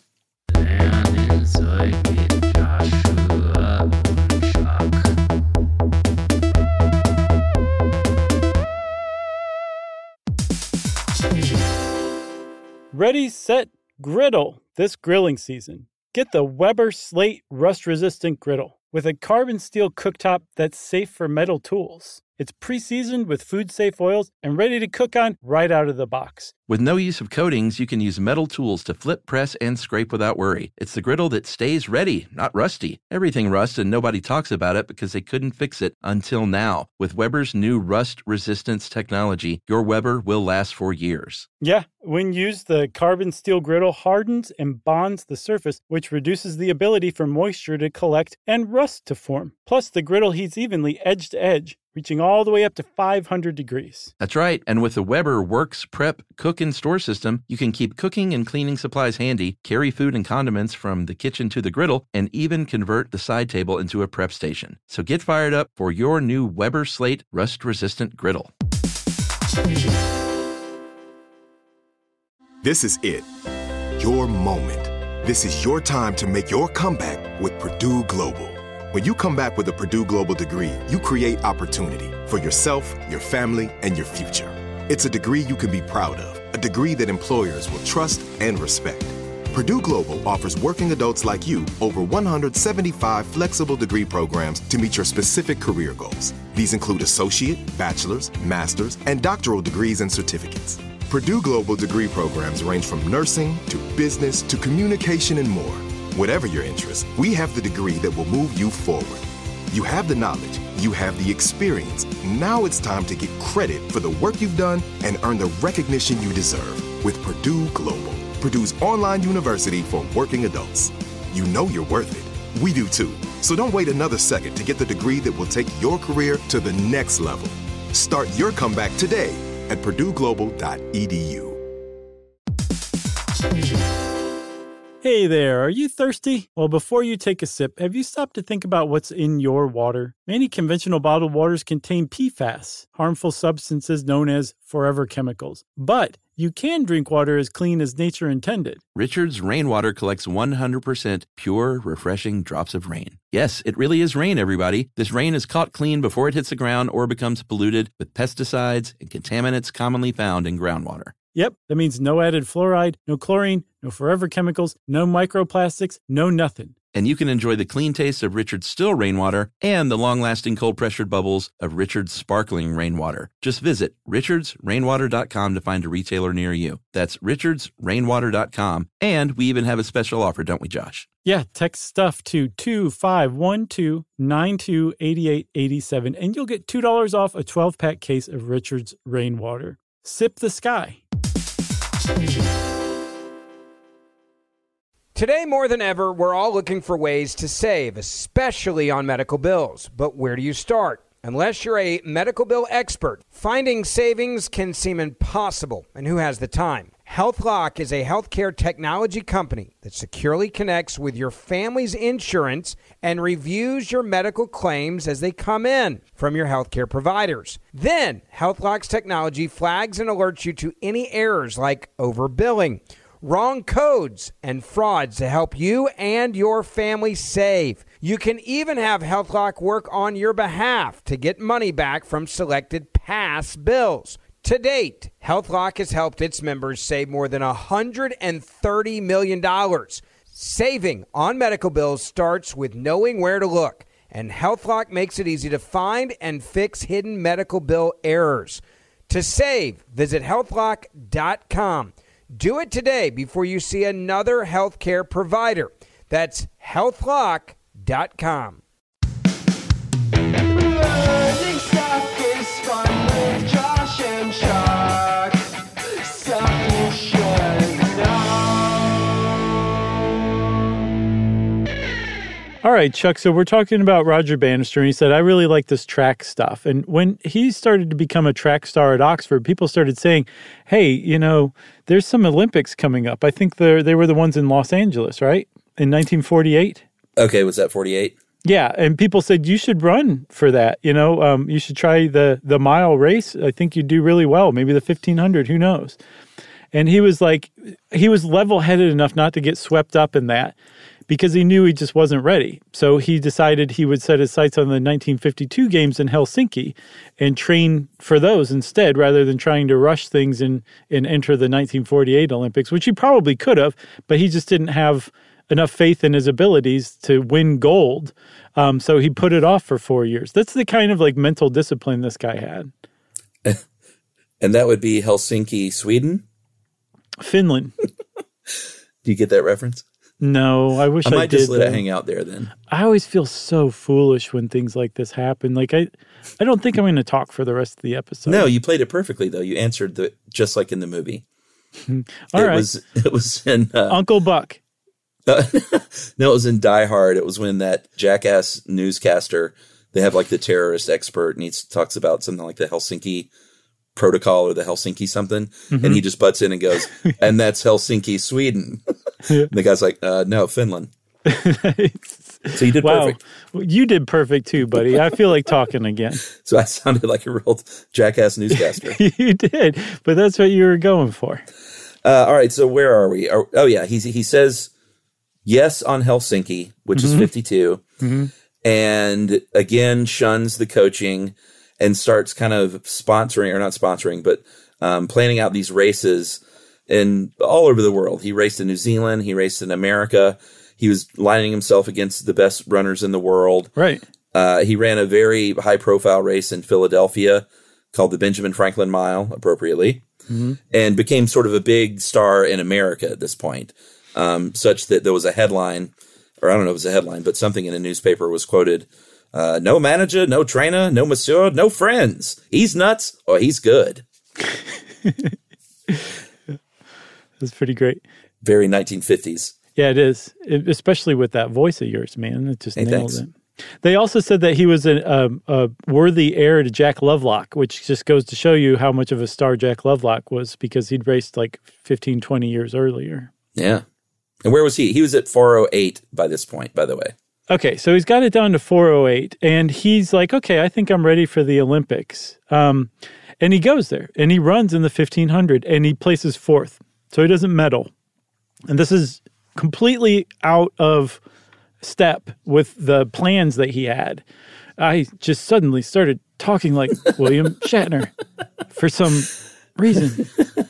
Speaker 1: Ready, set, griddle this grilling season. Get the Weber Slate rust-resistant griddle with a carbon steel cooktop that's safe for metal tools. It's pre-seasoned with food-safe oils and ready to cook on right out of the box.
Speaker 5: With no use of coatings, you can use metal tools to flip, press, and scrape without worry. It's the griddle that stays ready, not rusty. Everything rusts and nobody talks about it because they couldn't fix it until now. With Weber's new rust resistance technology, your Weber will last for years.
Speaker 1: Yeah, when used, the carbon steel griddle hardens and bonds the surface, which reduces the ability for moisture to collect and rust to form. Plus, the griddle heats evenly edge to edge, reaching all the way up to five hundred degrees.
Speaker 5: That's right. And with the Weber Works Prep Cook and Store system, you can keep cooking and cleaning supplies handy, carry food and condiments from the kitchen to the griddle, and even convert the side table into a prep station. So get fired up for your new Weber Slate rust-resistant griddle.
Speaker 6: This is it. Your moment. This is your time to make your comeback with Purdue Global. When you come back with a Purdue Global degree, you create opportunity for yourself, your family, and your future. It's a degree you can be proud of, a degree that employers will trust and respect. Purdue Global offers working adults like you over one hundred seventy-five flexible degree programs to meet your specific career goals. These include associate, bachelor's, master's, and doctoral degrees and certificates. Purdue Global degree programs range from nursing to business to communication and more. Whatever your interest, we have the degree that will move you forward. You have the knowledge, you have the experience. Now it's time to get credit for the work you've done and earn the recognition you deserve with Purdue Global, Purdue's online university for working adults. You know you're worth it. We do too. So don't wait another second to get the degree that will take your career to the next level. Start your comeback today at purdue global dot e d u.
Speaker 1: Hey there, are you thirsty? Well, before you take a sip, have you stopped to think about what's in your water? Many conventional bottled waters contain P FAS, harmful substances known as forever chemicals. But you can drink water as clean as nature intended.
Speaker 5: Richard's Rainwater collects one hundred percent pure, refreshing drops of rain. Yes, it really is rain, everybody. This rain is caught clean before it hits the ground or becomes polluted with pesticides and contaminants commonly found in groundwater.
Speaker 1: Yep, that means no added fluoride, no chlorine, no forever chemicals, no microplastics, no nothing.
Speaker 5: And you can enjoy the clean taste of Richard's still rainwater and the long-lasting cold-pressured bubbles of Richard's sparkling rainwater. Just visit richards rainwater dot com to find a retailer near you. That's richards rainwater dot com. And we even have a special offer, don't we, Josh?
Speaker 1: Yeah, text stuff to two five one two nine two eight eight eight seven, and you'll get two dollars off a twelve-pack case of Richard's Rainwater. Sip the sky.
Speaker 7: Today, more than ever, we're all looking for ways to save, especially on medical bills. But where do you start? Unless you're a medical bill expert, finding savings can seem impossible. And who has the time? HealthLock is a healthcare technology company that securely connects with your family's insurance and reviews your medical claims as they come in from your healthcare providers. Then, HealthLock's technology flags and alerts you to any errors like overbilling, wrong codes, and frauds to help you and your family save. You can even have HealthLock work on your behalf to get money back from selected past bills. To date, HealthLock has helped its members save more than one hundred thirty million dollars. Saving on medical bills starts with knowing where to look, and HealthLock makes it easy to find and fix hidden medical bill errors. To save, visit health lock dot com. Do it today before you see another healthcare provider. That's health lock dot com.
Speaker 8: Learning stuff is fun with Josh and Chuck. Stuff you should know.
Speaker 1: All right, Chuck, so we're talking about Roger Bannister, and he said, I really like this track stuff. And when he started to become a track star at Oxford, people started saying, hey, you know, there's some Olympics coming up. I think they they were the ones in Los Angeles, right? In nineteen forty-eight?
Speaker 4: Okay, was that forty-eight?
Speaker 1: Yeah, and people said, you should run for that. You know, um, you should try the, the mile race. I think you'd do really well. Maybe the fifteen hundred, who knows? And he was like, he was level-headed enough not to get swept up in that, because he knew he just wasn't ready. So he decided he would set his sights on the nineteen fifty-two games in Helsinki and train for those instead, rather than trying to rush things and, and enter the nineteen forty-eight Olympics, which he probably could have, but he just didn't have enough faith in his abilities to win gold. Um, so he put it off for four years. That's the kind of like mental discipline this guy had.
Speaker 4: And that would be Helsinki, Sweden?
Speaker 1: Finland.
Speaker 4: Do you get that reference?
Speaker 1: No, I wish I,
Speaker 4: I might
Speaker 1: did,
Speaker 4: just let
Speaker 1: though.
Speaker 4: it hang out there then.
Speaker 1: I always feel so foolish when things like this happen. Like I, I don't think I'm going to talk for the rest of the episode.
Speaker 4: No, you played it perfectly though. You answered the just like in the movie.
Speaker 1: All
Speaker 4: it
Speaker 1: right.
Speaker 4: was it was in uh,
Speaker 1: Uncle Buck.
Speaker 4: Uh, no, it was in Die Hard. It was when that jackass newscaster, they have like the terrorist expert, and he talks about something like the Helsinki Protocol or the Helsinki something, mm-hmm. and he just butts in and goes, and that's Helsinki, Sweden.
Speaker 1: Yeah.
Speaker 4: And the guy's like, uh, no, Finland. So you did
Speaker 1: wow.
Speaker 4: perfect.
Speaker 1: You did perfect too, buddy. I feel like talking again.
Speaker 4: So I sounded like a real jackass newscaster.
Speaker 1: You did, but that's what you were going for.
Speaker 4: Uh, all right, so where are we? Are, oh, yeah, he's, he says yes on Helsinki, which mm-hmm. is fifty-two, mm-hmm. and again shuns the coaching and starts kind of sponsoring, or not sponsoring, but um, planning out these races in all over the world. He raced in New Zealand. He raced in America. He was lining himself against the best runners in the world.
Speaker 1: Right.
Speaker 4: Uh, he ran a very high-profile race in Philadelphia called the Benjamin Franklin Mile, appropriately, mm-hmm. and became sort of a big star in America at this point, um, such that there was a headline, or I don't know if it was a headline, but something in a newspaper was quoted, uh, no manager, no trainer, no monsieur, no friends. He's nuts or he's good.
Speaker 1: That's pretty great.
Speaker 4: Very nineteen fifties.
Speaker 1: Yeah, it is, it, especially with that voice of yours, man. It just
Speaker 4: hey,
Speaker 1: nailed
Speaker 4: thanks.
Speaker 1: it. They also said that he was a, a, a worthy heir to Jack Lovelock, which just goes to show you how much of a star Jack Lovelock was, because he'd raced like fifteen, twenty years earlier.
Speaker 4: Yeah. And where was he? He was at four oh eight by this point, by the way.
Speaker 1: Okay, so he's got it down to four oh eight, and he's like, okay, I think I'm ready for the Olympics. Um, and he goes there, and he runs in the fifteen hundred, and he places fourth. So he doesn't medal. And this is completely out of step with the plans that he had. I just suddenly started talking like William Shatner for some reason.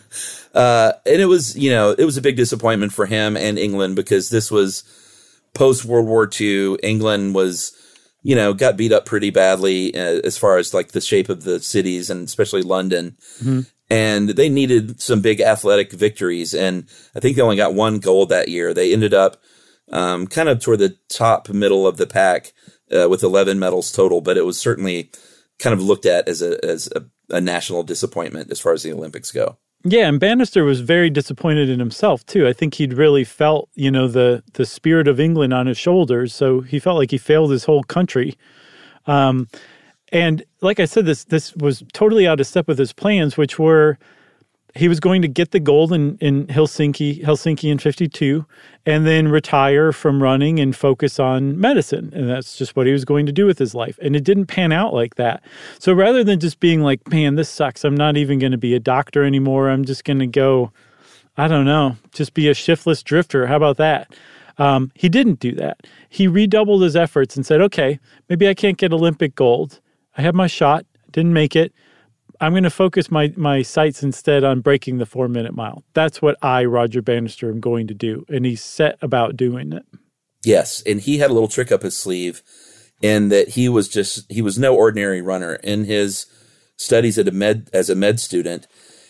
Speaker 4: Uh, and it was, you know, it was a big disappointment for him and England because this was post-World War Two. England was, you know, got beat up pretty badly uh, as far as like the shape of the cities and especially London. Mm-hmm. And they needed some big athletic victories. And I think they only got one gold that year. They ended up um, kind of toward the top middle of the pack uh, with eleven medals total. But it was certainly kind of looked at as a as a, a national disappointment as far as the Olympics go.
Speaker 1: Yeah, and Bannister was very disappointed in himself, too. I think he'd really felt, you know, the the spirit of England on his shoulders. So he felt like he failed his whole country. Um And like I said, this this was totally out of step with his plans, which were he was going to get the gold in, in Helsinki, Helsinki in fifty-two, and then retire from running and focus on medicine. And that's just what he was going to do with his life. And it didn't pan out like that. So rather than just being like, man, this sucks, I'm not even going to be a doctor anymore. I'm just going to go, I don't know, just be a shiftless drifter. How about that? Um, he didn't do that. He redoubled his efforts and said, okay, maybe I can't get Olympic gold. I had my shot, didn't make it. I'm going to focus my my sights instead on breaking the four-minute mile. That's what I, Roger Bannister, am going to do. And he set about doing it.
Speaker 4: Yes, and he had a little trick up his sleeve in that he was just, he was no ordinary runner. In his studies at a med, as a med student,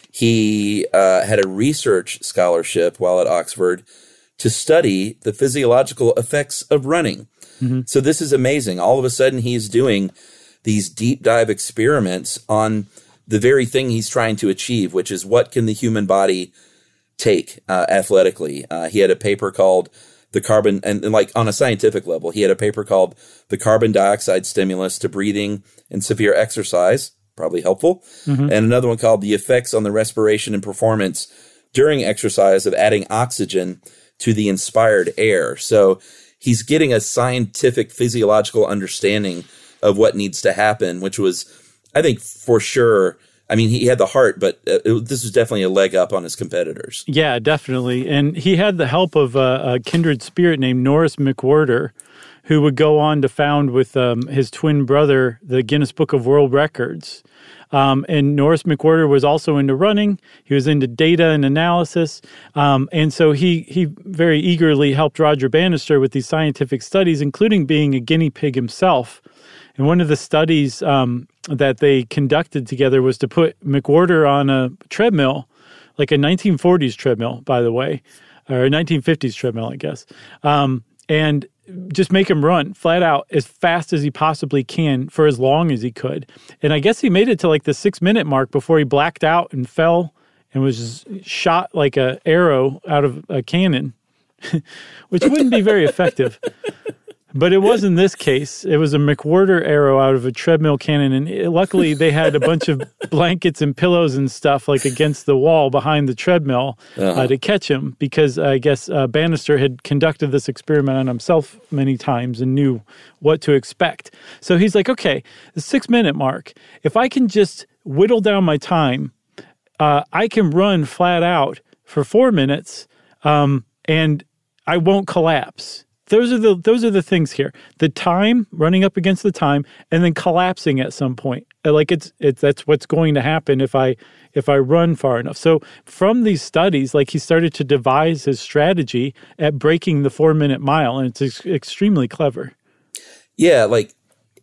Speaker 4: he uh, had a research scholarship while at Oxford to study the physiological effects of running. Mm-hmm. So this is amazing. All of a sudden, he's doing these deep dive experiments on the very thing he's trying to achieve, which is what can the human body take uh, athletically. Uh, he had a paper called the carbon, and, and like on a scientific level, he had a paper called the carbon dioxide stimulus to breathing and severe exercise, probably helpful. Mm-hmm. And another one called the effects on the respiration and performance during exercise of adding oxygen to the inspired air. So he's getting a scientific physiological understanding of what needs to happen, which was, I think, for sure. I mean, he had the heart, but it, this was definitely a leg up on his competitors.
Speaker 1: Yeah, definitely. And he had the help of a, a kindred spirit named Norris McWhirter, who would go on to found with um, his twin brother the Guinness Book of World Records. Um, and Norris McWhirter was also into running. He was into data and analysis. Um, and so he he very eagerly helped Roger Bannister with these scientific studies, including being a guinea pig himself. And one of the studies um, that they conducted together was to put McWhirter on a treadmill, like a nineteen forties treadmill, by the way, or a nineteen fifties treadmill, I guess, um, and just make him run flat out as fast as he possibly can for as long as he could. And I guess he made it to like the six-minute mark before he blacked out and fell and was shot like an arrow out of a cannon, which wouldn't be very effective. But it was in this case. It was a McWhirter arrow out of a treadmill cannon. And it, luckily, they had a bunch of blankets and pillows and stuff like against the wall behind the treadmill uh-huh. uh, to catch him because I guess uh, Bannister had conducted this experiment on himself many times and knew what to expect. So he's like, okay, the six-minute mark, if I can just whittle down my time, uh, I can run flat out for four minutes um, and I won't collapse. Those are the those are the things here. The time, running up against the time, and then collapsing at some point. Like it's it's that's what's going to happen if I if I run far enough. So from these studies, like he started to devise his strategy at breaking the four minute mile, and it's ex- extremely clever.
Speaker 4: Yeah, like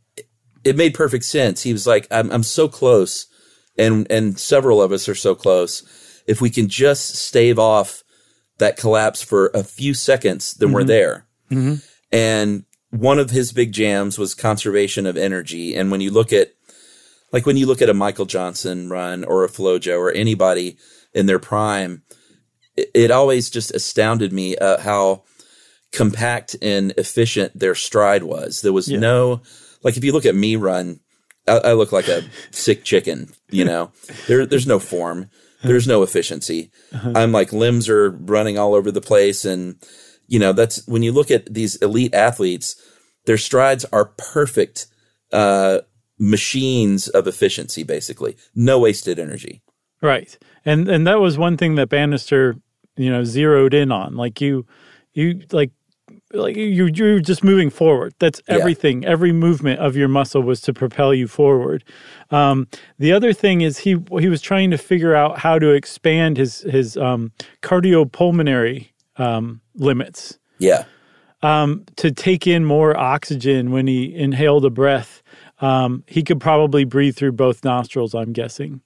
Speaker 4: it made perfect sense. He was like, I'm I'm so close, and and several of us are so close. If we can just stave off that collapse for a few seconds, then mm-hmm. we're there. Mm-hmm. And one of his big jams was conservation of energy. And when you look at, like when you look at a Michael Johnson run or a Flojo or anybody in their prime, it, it always just astounded me uh, how compact and efficient their stride was. There was yeah. no, like if you look at me run, I, I look like a sick chicken, you know, there, there's no form. There's no efficiency. Uh-huh. I'm like limbs are running all over the place and you know, that's when you look at these elite athletes, their strides are perfect uh, machines of efficiency, basically. No wasted energy.
Speaker 1: Right. And and that was one thing that Bannister, you know, zeroed in on. Like you, you like, like you, you're just moving forward. That's everything. Yeah. Every movement of your muscle was to propel you forward. Um, the other thing is he he was trying to figure out how to expand his his um, cardiopulmonary um, limits.
Speaker 4: Yeah.
Speaker 1: Um, to take in more oxygen when he inhaled a breath. Um, he could probably breathe through both nostrils, I'm guessing.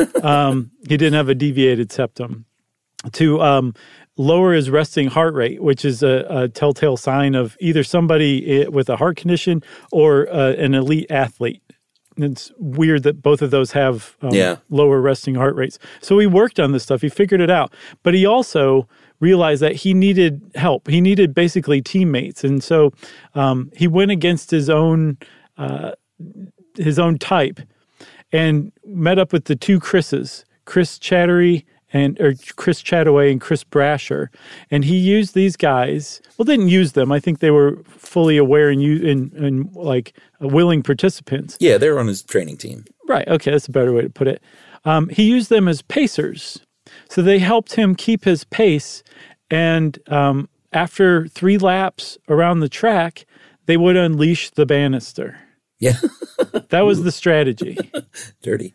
Speaker 1: um, he didn't have a deviated septum. To um, lower his resting heart rate, which is a, a telltale sign of either somebody with a heart condition or uh, an elite athlete. It's weird that both of those have um,
Speaker 4: yeah.
Speaker 1: lower resting heart rates. So he worked on this stuff. He figured it out. But he also realized that he needed help. He needed basically teammates. And so um, he went against his own uh, his own type and met up with the two Chris's, Chris Chattery and or Chris Chataway and Chris Brasher. And he used these guys, well, didn't use them. I think they were fully aware and, and, and like willing participants.
Speaker 4: Yeah, they were on his training team.
Speaker 1: Right. Okay, that's a better way to put it. Um, he used them as pacers. So they helped him keep his pace. And um, after three laps around the track, they would unleash the Bannister.
Speaker 4: Yeah.
Speaker 1: That was the strategy.
Speaker 4: Dirty.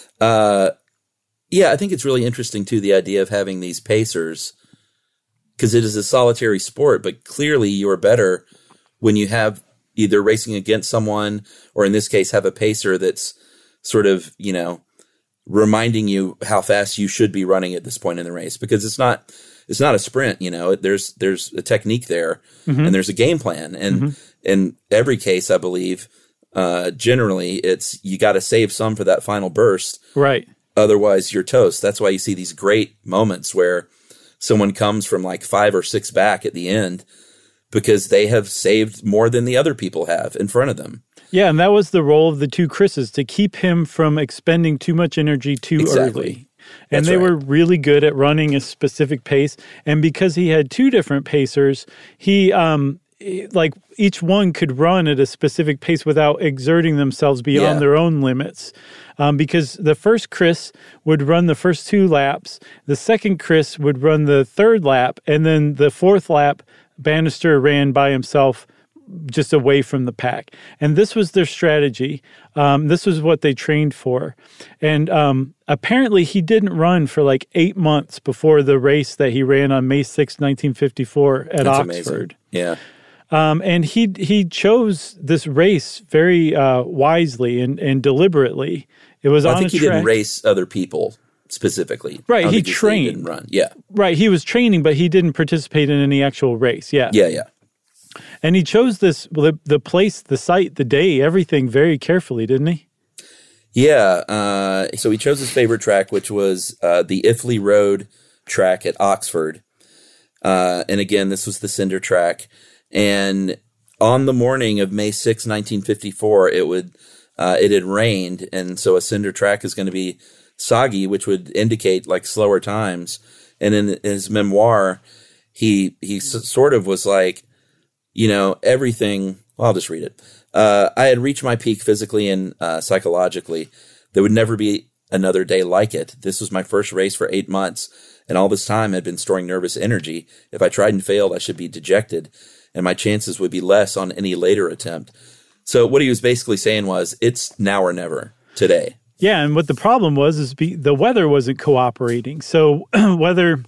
Speaker 4: Uh, yeah, I think it's really interesting, too, the idea of having these pacers, because it is a solitary sport, but clearly you're better when you have either racing against someone or, in this case, have a pacer that's sort of, you know, reminding you how fast you should be running at this point in the race, because it's not it's not a sprint, you know. There's there's a technique there, mm-hmm. and there's a game plan, and mm-hmm. in every case, I believe, uh, generally, it's you got to save some for that final burst,
Speaker 1: right?
Speaker 4: Otherwise, you're toast. That's why you see these great moments where someone comes from like five or six back at the end because they have saved more than the other people have in front of them.
Speaker 1: Yeah, and that was the role of the two Chris's, to keep him from expending too much energy too
Speaker 4: exactly.
Speaker 1: early. And
Speaker 4: That's
Speaker 1: they
Speaker 4: right.
Speaker 1: were really good at running a specific pace. And because he had two different pacers, he, um, like, each one could run at a specific pace without exerting themselves beyond
Speaker 4: Yeah.
Speaker 1: their own limits. Um, because the first Chris would run the first two laps, the second Chris would run the third lap, and then the fourth lap, Bannister ran by himself just away from the pack. And this was their strategy. Um, this was what they trained for. And um, apparently he didn't run for like eight months before the race that he ran on May sixth, nineteen fifty-four at
Speaker 4: That's
Speaker 1: Oxford.
Speaker 4: Amazing. Yeah.
Speaker 1: Um, and he he chose this race very uh, wisely and, and deliberately. It was
Speaker 4: well,
Speaker 1: on
Speaker 4: I think
Speaker 1: a
Speaker 4: he
Speaker 1: track.
Speaker 4: didn't race other people specifically.
Speaker 1: Right,
Speaker 4: I don't
Speaker 1: he
Speaker 4: think
Speaker 1: trained.
Speaker 4: He didn't run. Yeah.
Speaker 1: Right, he was training, but he didn't participate in any actual race. Yeah.
Speaker 4: Yeah, yeah.
Speaker 1: And he chose this, the, the place, the site, the day, everything very carefully, didn't he?
Speaker 4: Yeah. Uh, so he chose his favorite track, which was uh, the Iffley Road track at Oxford. Uh, and again, this was the cinder track. And on the morning of May sixth, nineteen fifty-four, it would uh, it had rained, and so a cinder track is going to be soggy, which would indicate like slower times. And in his memoir, he he s- sort of was like, you know, everything. Well, I'll just read it. Uh, I had reached my peak physically and uh, psychologically. There would never be another day like it. This was my first race for eight months, and all this time I had been storing nervous energy. If I tried and failed, I should be dejected, and my chances would be less on any later attempt. So what he was basically saying was, it's now or never today.
Speaker 1: Yeah, and what the problem was is be, the weather wasn't cooperating. So whether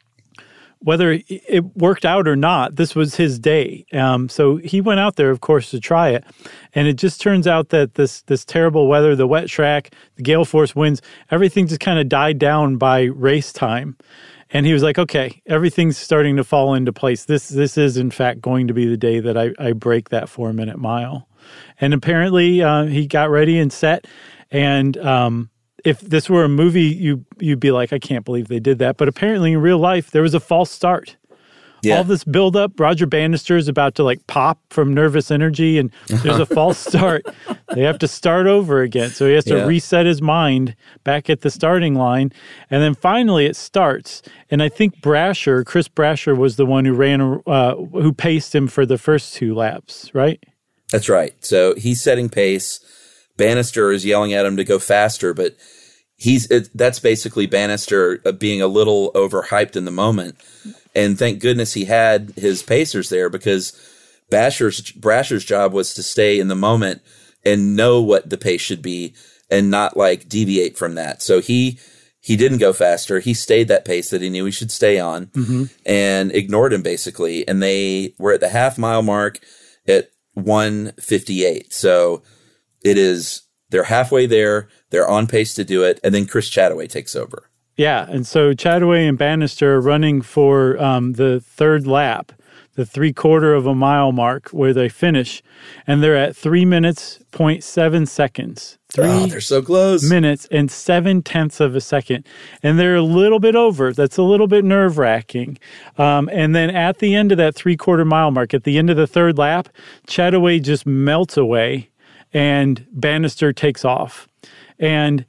Speaker 1: whether it worked out or not, this was his day. Um, so he went out there, of course, to try it. And it just turns out that this this terrible weather, the wet track, the gale force winds, everything just kind of died down by race time. And he was like, okay, everything's starting to fall into place. This this is, in fact, going to be the day that I, I break that four-minute mile. And apparently uh, he got ready and set. And um, if this were a movie, you, you'd be like, I can't believe they did that. But apparently in real life, there was a false start
Speaker 4: Yeah.
Speaker 1: All this buildup, Roger Bannister is about to like pop from nervous energy, and there's a false start. They have to start over again. So he has to
Speaker 4: Yeah.
Speaker 1: reset his mind back at the starting line. And then finally it starts. And I think Brasher, Chris Brasher, was the one who ran, uh, who paced him for the first two laps, right?
Speaker 4: That's right. So he's setting pace. Bannister is yelling at him to go faster, but he's it, that's basically Bannister uh, being a little overhyped in the moment. And thank goodness he had his pacers there, because Basher's, Brasher's job was to stay in the moment and know what the pace should be and not like deviate from that. So he he didn't go faster. He stayed that pace that he knew he should stay on
Speaker 1: Mm-hmm.
Speaker 4: and ignored him basically. And they were at the half mile mark at one fifty-eight. So it is, they're halfway there. They're on pace to do it. And then Chris Chataway takes over.
Speaker 1: Yeah, and so Chataway and Bannister are running for um, the third lap, the three-quarter of a mile mark where they finish, and they're at three minutes, point seven seconds. Three
Speaker 4: Oh, they're so close.
Speaker 1: minutes and seven-tenths of a second. And they're a little bit over. That's a little bit nerve-wracking. Um, and then at the end of that three-quarter mile mark, at the end of the third lap, Chataway just melts away, and Bannister takes off. And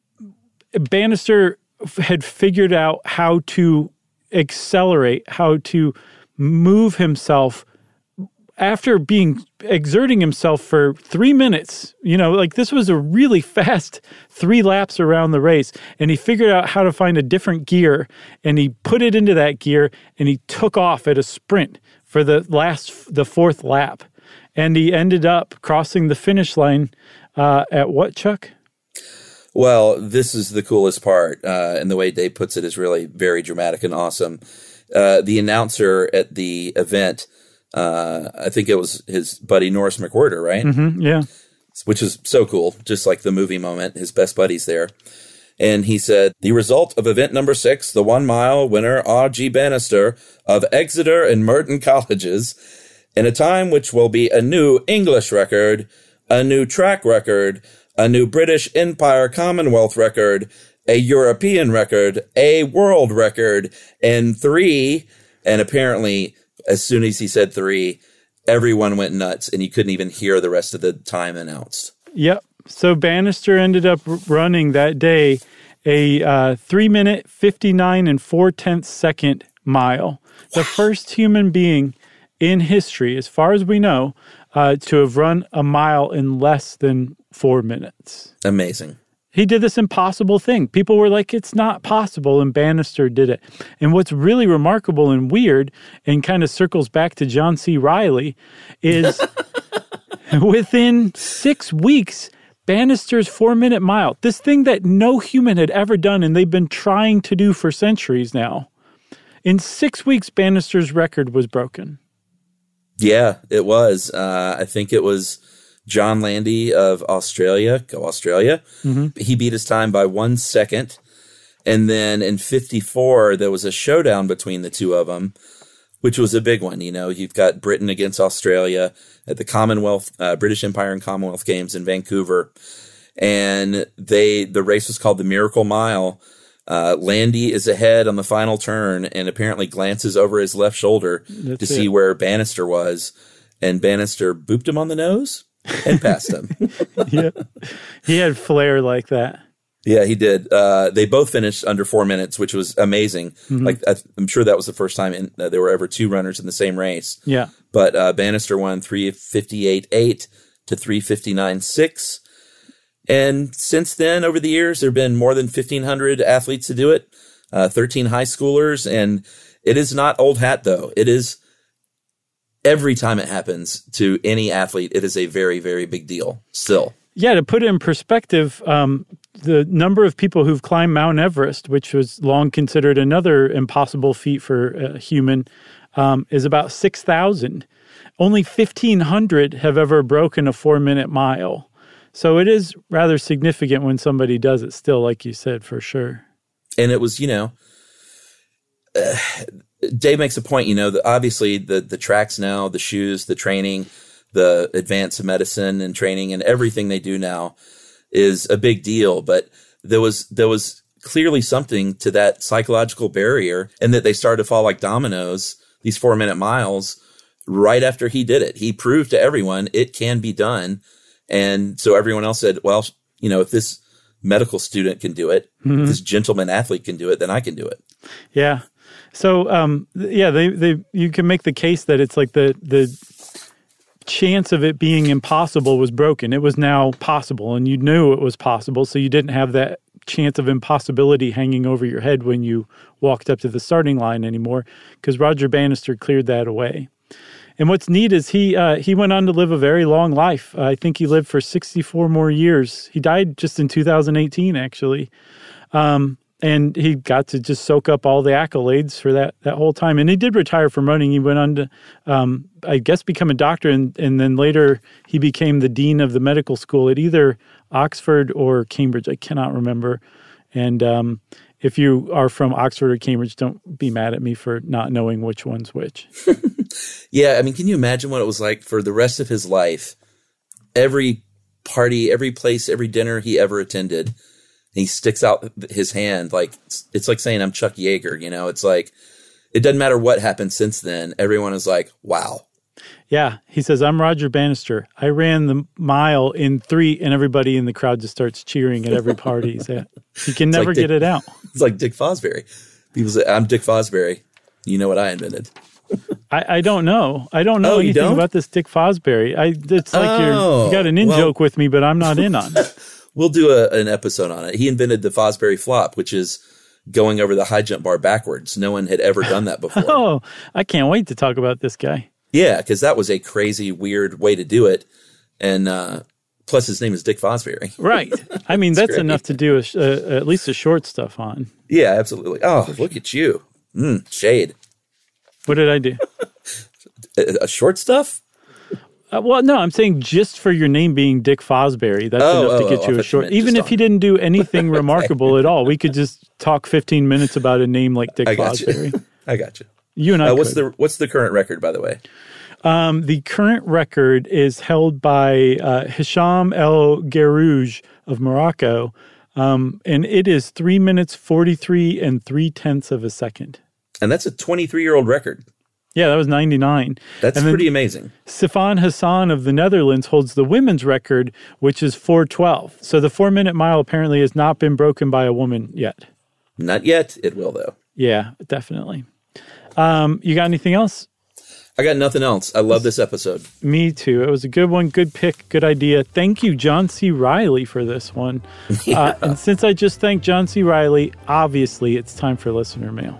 Speaker 1: Bannister had figured out how to accelerate, how to move himself after being exerting himself for three minutes. You know, like this was a really fast three laps around the race, and he figured out how to find a different gear, and he put it into that gear, and he took off at a sprint for the last, the fourth lap, and he ended up crossing the finish line uh, at what, Chuck?
Speaker 4: Well, this is the coolest part, uh, and the way Dave puts it is really very dramatic and awesome. Uh, the announcer at the event, uh, I think it was his buddy Norris McWhirter, right?
Speaker 1: Mm-hmm, yeah.
Speaker 4: Which is so cool, just like the movie moment, his best buddies there. And he said, the result of event number six, the one-mile winner, R G Bannister of Exeter and Merton Colleges, in a time which will be a new English record, a new track record, a new British Empire Commonwealth record, a European record, a world record, and three. And apparently, as soon as he said three, everyone went nuts, and you couldn't even hear the rest of the time announced.
Speaker 1: Yep. So Bannister ended up r- running that day a uh, three minute, fifty-nine and four tenths second mile. The first human being in history, as far as we know, uh, to have run a mile in less than four minutes.
Speaker 4: Amazing.
Speaker 1: He did this impossible thing. People were like, it's not possible, and Bannister did it. And what's really remarkable and weird, and kind of circles back to John C. Reilly, is within six weeks, Bannister's four-minute mile, this thing that no human had ever done, and they've been trying to do for centuries now, in six weeks, Bannister's record was broken.
Speaker 4: Yeah, it was. Uh, I think it was John Landy of Australia. Go Australia. Mm-hmm. He beat his time by one second. And then in fifty-four, there was a showdown between the two of them, which was a big one. You know, you've got Britain against Australia at the Commonwealth, uh, British Empire and Commonwealth Games in Vancouver. And they, the race was called the Miracle Mile. Uh, Landy is ahead on the final turn and apparently glances over his left shoulder
Speaker 1: That's
Speaker 4: to see
Speaker 1: it.
Speaker 4: where Bannister was. And Bannister booped him on the nose and passed him.
Speaker 1: Yeah, he had flair like that.
Speaker 4: Yeah, he did. Uh, they both finished under four minutes, which was amazing. Mm-hmm. Like I, I'm sure that was the first time in, uh, there were ever two runners in the same race.
Speaker 1: Yeah.
Speaker 4: But uh, Bannister won three fifty-eight eight to three fifty-nine six. And since then, over the years, there have been more than fifteen hundred athletes to do it, uh, thirteen high schoolers. And it is not old hat, though. It is every time it happens to any athlete, it is a very, very big deal still.
Speaker 1: Yeah, to put it in perspective, um, the number of people who've climbed Mount Everest, which was long considered another impossible feat for a human, um, is about six thousand. Only fifteen hundred have ever broken a four-minute mile. So it is rather significant when somebody does it still, like you said, for sure.
Speaker 4: And it was, you know, uh, Dave makes a point, you know, that obviously the, the tracks now, the shoes, the training, the advanced medicine and training and everything they do now is a big deal. But there was, there was clearly something to that psychological barrier, and that they started to fall like dominoes these four minute miles right after he did it. He proved to everyone it can be done. And so everyone else said, well, you know, if this medical student can do it,
Speaker 1: Mm-hmm.
Speaker 4: if this gentleman athlete can do it, then I can do it.
Speaker 1: Yeah. So, um, yeah, they, they, you can make the case that it's like the, the chance of it being impossible was broken. It was now possible, and you knew it was possible. So you didn't have that chance of impossibility hanging over your head when you walked up to the starting line anymore, because Roger Bannister cleared that away. And what's neat is he uh, he went on to live a very long life. Uh, I think he lived for sixty-four more years. He died just in two thousand eighteen, actually. Um, and he got to just soak up all the accolades for that, that whole time. And he did retire from running. He went on to, um, I guess, become a doctor. And, and then later he became the dean of the medical school at either Oxford or Cambridge. I cannot remember. And um, if you are from Oxford or Cambridge, don't be mad at me for not knowing which one's which.
Speaker 4: Yeah. I mean, can you imagine what it was like for the rest of his life? Every party, every place, every dinner he ever attended, he sticks out his hand. Like, it's, it's like saying I'm Chuck Yeager, you know, it's like, it doesn't matter what happened since then. Everyone is like, wow.
Speaker 1: Yeah. He says, I'm Roger Bannister. I ran the mile in three, and everybody in the crowd just starts cheering at every party he's at. He can never
Speaker 4: like Dick,
Speaker 1: get it out.
Speaker 4: It's like Dick Fosbury. People say, I'm Dick Fosbury. You know what I invented.
Speaker 1: I, I don't know. I don't know
Speaker 4: Oh, you
Speaker 1: anything
Speaker 4: don't?
Speaker 1: about this Dick Fosbury. I, it's like you're,
Speaker 4: Oh,
Speaker 1: you got an in
Speaker 4: well-
Speaker 1: joke with me, but I'm not in on it.
Speaker 4: We'll do a, an episode on it. He invented the Fosbury flop, which is going over the high jump bar backwards. No one had ever done that before.
Speaker 1: Oh, I can't wait to talk about this guy.
Speaker 4: Yeah, because that was a crazy, weird way to do it. And uh, plus, his name is Dick Fosbury.
Speaker 1: Right. I mean, that's
Speaker 4: great.
Speaker 1: enough to do a, sh- uh, at least a short stuff on.
Speaker 4: Yeah, absolutely. Oh, look at you. Mm, shade.
Speaker 1: What did I do?
Speaker 4: A, a short stuff?
Speaker 1: Uh, well, no, I'm saying just for your name being Dick Fosbury, that's
Speaker 4: Oh,
Speaker 1: enough to
Speaker 4: oh,
Speaker 1: get
Speaker 4: oh, I
Speaker 1: you
Speaker 4: thought
Speaker 1: a
Speaker 4: you
Speaker 1: short.
Speaker 4: meant
Speaker 1: Even
Speaker 4: just
Speaker 1: if he
Speaker 4: on-
Speaker 1: didn't do anything remarkable at all, we could just talk fifteen minutes about a name like Dick
Speaker 4: I got
Speaker 1: Fosbury.
Speaker 4: you. I got you.
Speaker 1: You and I
Speaker 4: Uh, what's
Speaker 1: could.
Speaker 4: the What's the current record, by the way?
Speaker 1: Um, the current record is held by uh, Hisham El Gerouj of Morocco, um, and it is three minutes forty-three and three tenths of a second.
Speaker 4: And that's a twenty-three year old record.
Speaker 1: Yeah, that was ninety-nine.
Speaker 4: That's
Speaker 1: And then
Speaker 4: pretty amazing.
Speaker 1: Sifan Hassan of the Netherlands holds the women's record, which is four twelve. So the four minute mile apparently has not been broken by a woman yet.
Speaker 4: Not yet. It will, though.
Speaker 1: Yeah, definitely. Um, you got anything else?
Speaker 4: I got nothing else. I love this episode.
Speaker 1: Me too. It was a good one. Good pick. Good idea. Thank you, John C. Reilly, for this one. Uh, and since I just thanked John C. Reilly, obviously it's time for listener mail.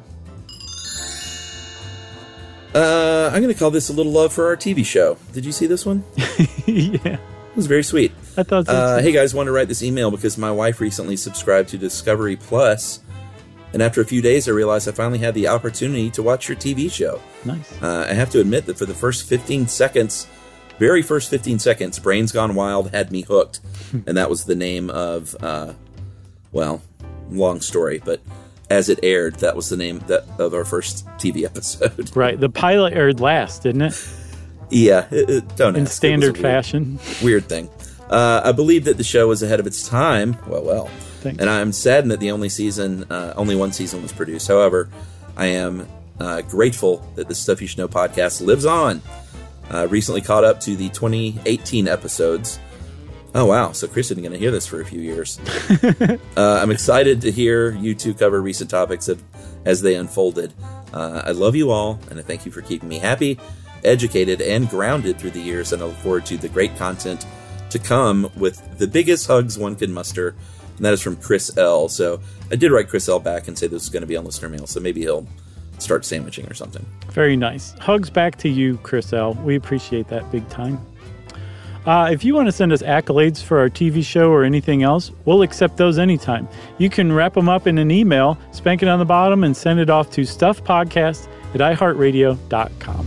Speaker 4: Uh, I'm going to call this a little love for our T V show. Did you see this one?
Speaker 1: Yeah,
Speaker 4: It was very sweet.
Speaker 1: I thought so.
Speaker 4: Uh,
Speaker 1: too.
Speaker 4: hey guys, wanted to write this email because my wife recently subscribed to Discovery Plus, and after a few days I realized I finally had the opportunity to watch your T V show.
Speaker 1: Nice.
Speaker 4: Uh, I have to admit that for the first fifteen seconds, very first fifteen seconds, Brains Gone Wild had me hooked, and that was the name of, uh, well, long story, but as it aired, that was the name that of our first T V episode.
Speaker 1: Right. The pilot aired last, didn't it?
Speaker 4: Yeah, it, it, don't
Speaker 1: In
Speaker 4: ask. It
Speaker 1: standard
Speaker 4: was a weird-
Speaker 1: fashion.
Speaker 4: Weird thing. Uh, I believe that the show was ahead of its time. Well, well.
Speaker 1: Thanks.
Speaker 4: And I'm saddened that the only season, uh, only one season was produced. However, I am uh, grateful that the Stuff You Should Know podcast lives on. Uh, recently caught up to the twenty eighteen episodes. Oh, wow. So Chris isn't going to hear this for a few years. uh, I'm excited to hear you two cover recent topics of, as they unfolded. Uh, I love you all, and I thank you for keeping me happy, educated, and grounded through the years, and I look forward to the great content to come with the biggest hugs one can muster, and that is from Chris L. So I did write Chris L back and say this was going to be on listener mail, so maybe he'll start sandwiching or something.
Speaker 1: Very nice. Hugs back to you, Chris L. We appreciate that big time. Uh, if you want to send us accolades for our T V show or anything else, we'll accept those anytime. You can wrap them up in an email, spank it on the bottom, and send it off to stuffpodcast at i heart radio dot com.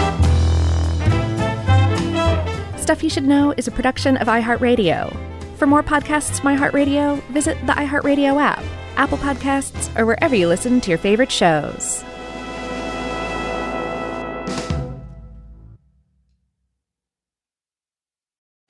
Speaker 3: Stuff You Should Know is a production of iHeartRadio. For more podcasts from iHeartRadio, visit the iHeartRadio app, Apple Podcasts, or wherever you listen to your favorite shows.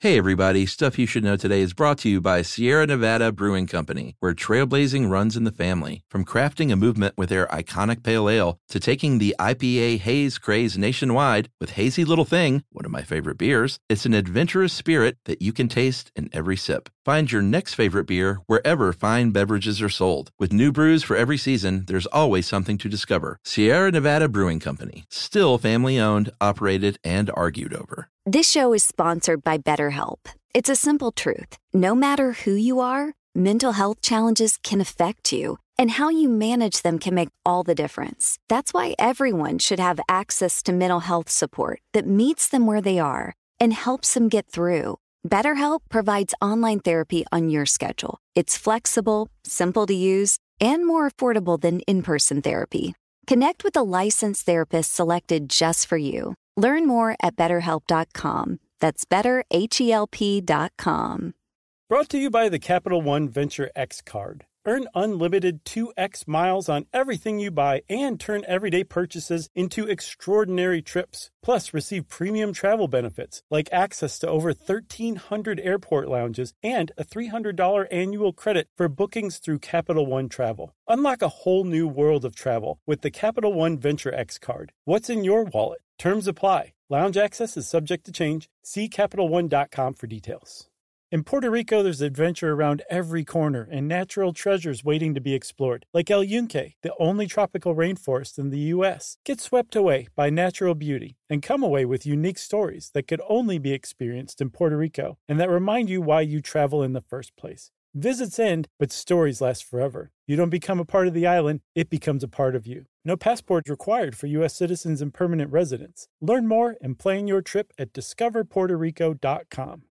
Speaker 5: Hey everybody, Stuff You Should Know Today is brought to you by Sierra Nevada Brewing Company, where trailblazing runs in the family. From crafting a movement with their iconic pale ale to taking the I P A haze craze nationwide with Hazy Little Thing, one of my favorite beers, it's an adventurous spirit that you can taste in every sip. Find your next favorite beer wherever fine beverages are sold. With new brews for every season, there's always something to discover. Sierra Nevada Brewing Company, still family-owned, operated, and argued over.
Speaker 9: This show is sponsored by BetterHelp. It's a simple truth. No matter who you are, mental health challenges can affect you, and how you manage them can make all the difference. That's why everyone should have access to mental health support that meets them where they are and helps them get through. BetterHelp provides online therapy on your schedule. It's flexible, simple to use, and more affordable than in-person therapy. Connect with a licensed therapist selected just for you. Learn more at better help dot com. That's better help dot com.
Speaker 1: Brought to you by the Capital One Venture X card. Earn unlimited two x miles on everything you buy and turn everyday purchases into extraordinary trips. Plus, receive premium travel benefits like access to over thirteen hundred airport lounges and a three hundred dollars annual credit for bookings through Capital One Travel. Unlock a whole new world of travel with the Capital One Venture X card. What's in your wallet? Terms apply. Lounge access is subject to change. See Capital One dot com for details. In Puerto Rico, there's adventure around every corner and natural treasures waiting to be explored, like El Yunque, the only tropical rainforest in the U S. Get swept away by natural beauty and come away with unique stories that could only be experienced in Puerto Rico and that remind you why you travel in the first place. Visits end, but stories last forever. You don't become a part of the island, it becomes a part of you. No passport required for U S citizens and permanent residents. Learn more and plan your trip at discover puerto rico dot com.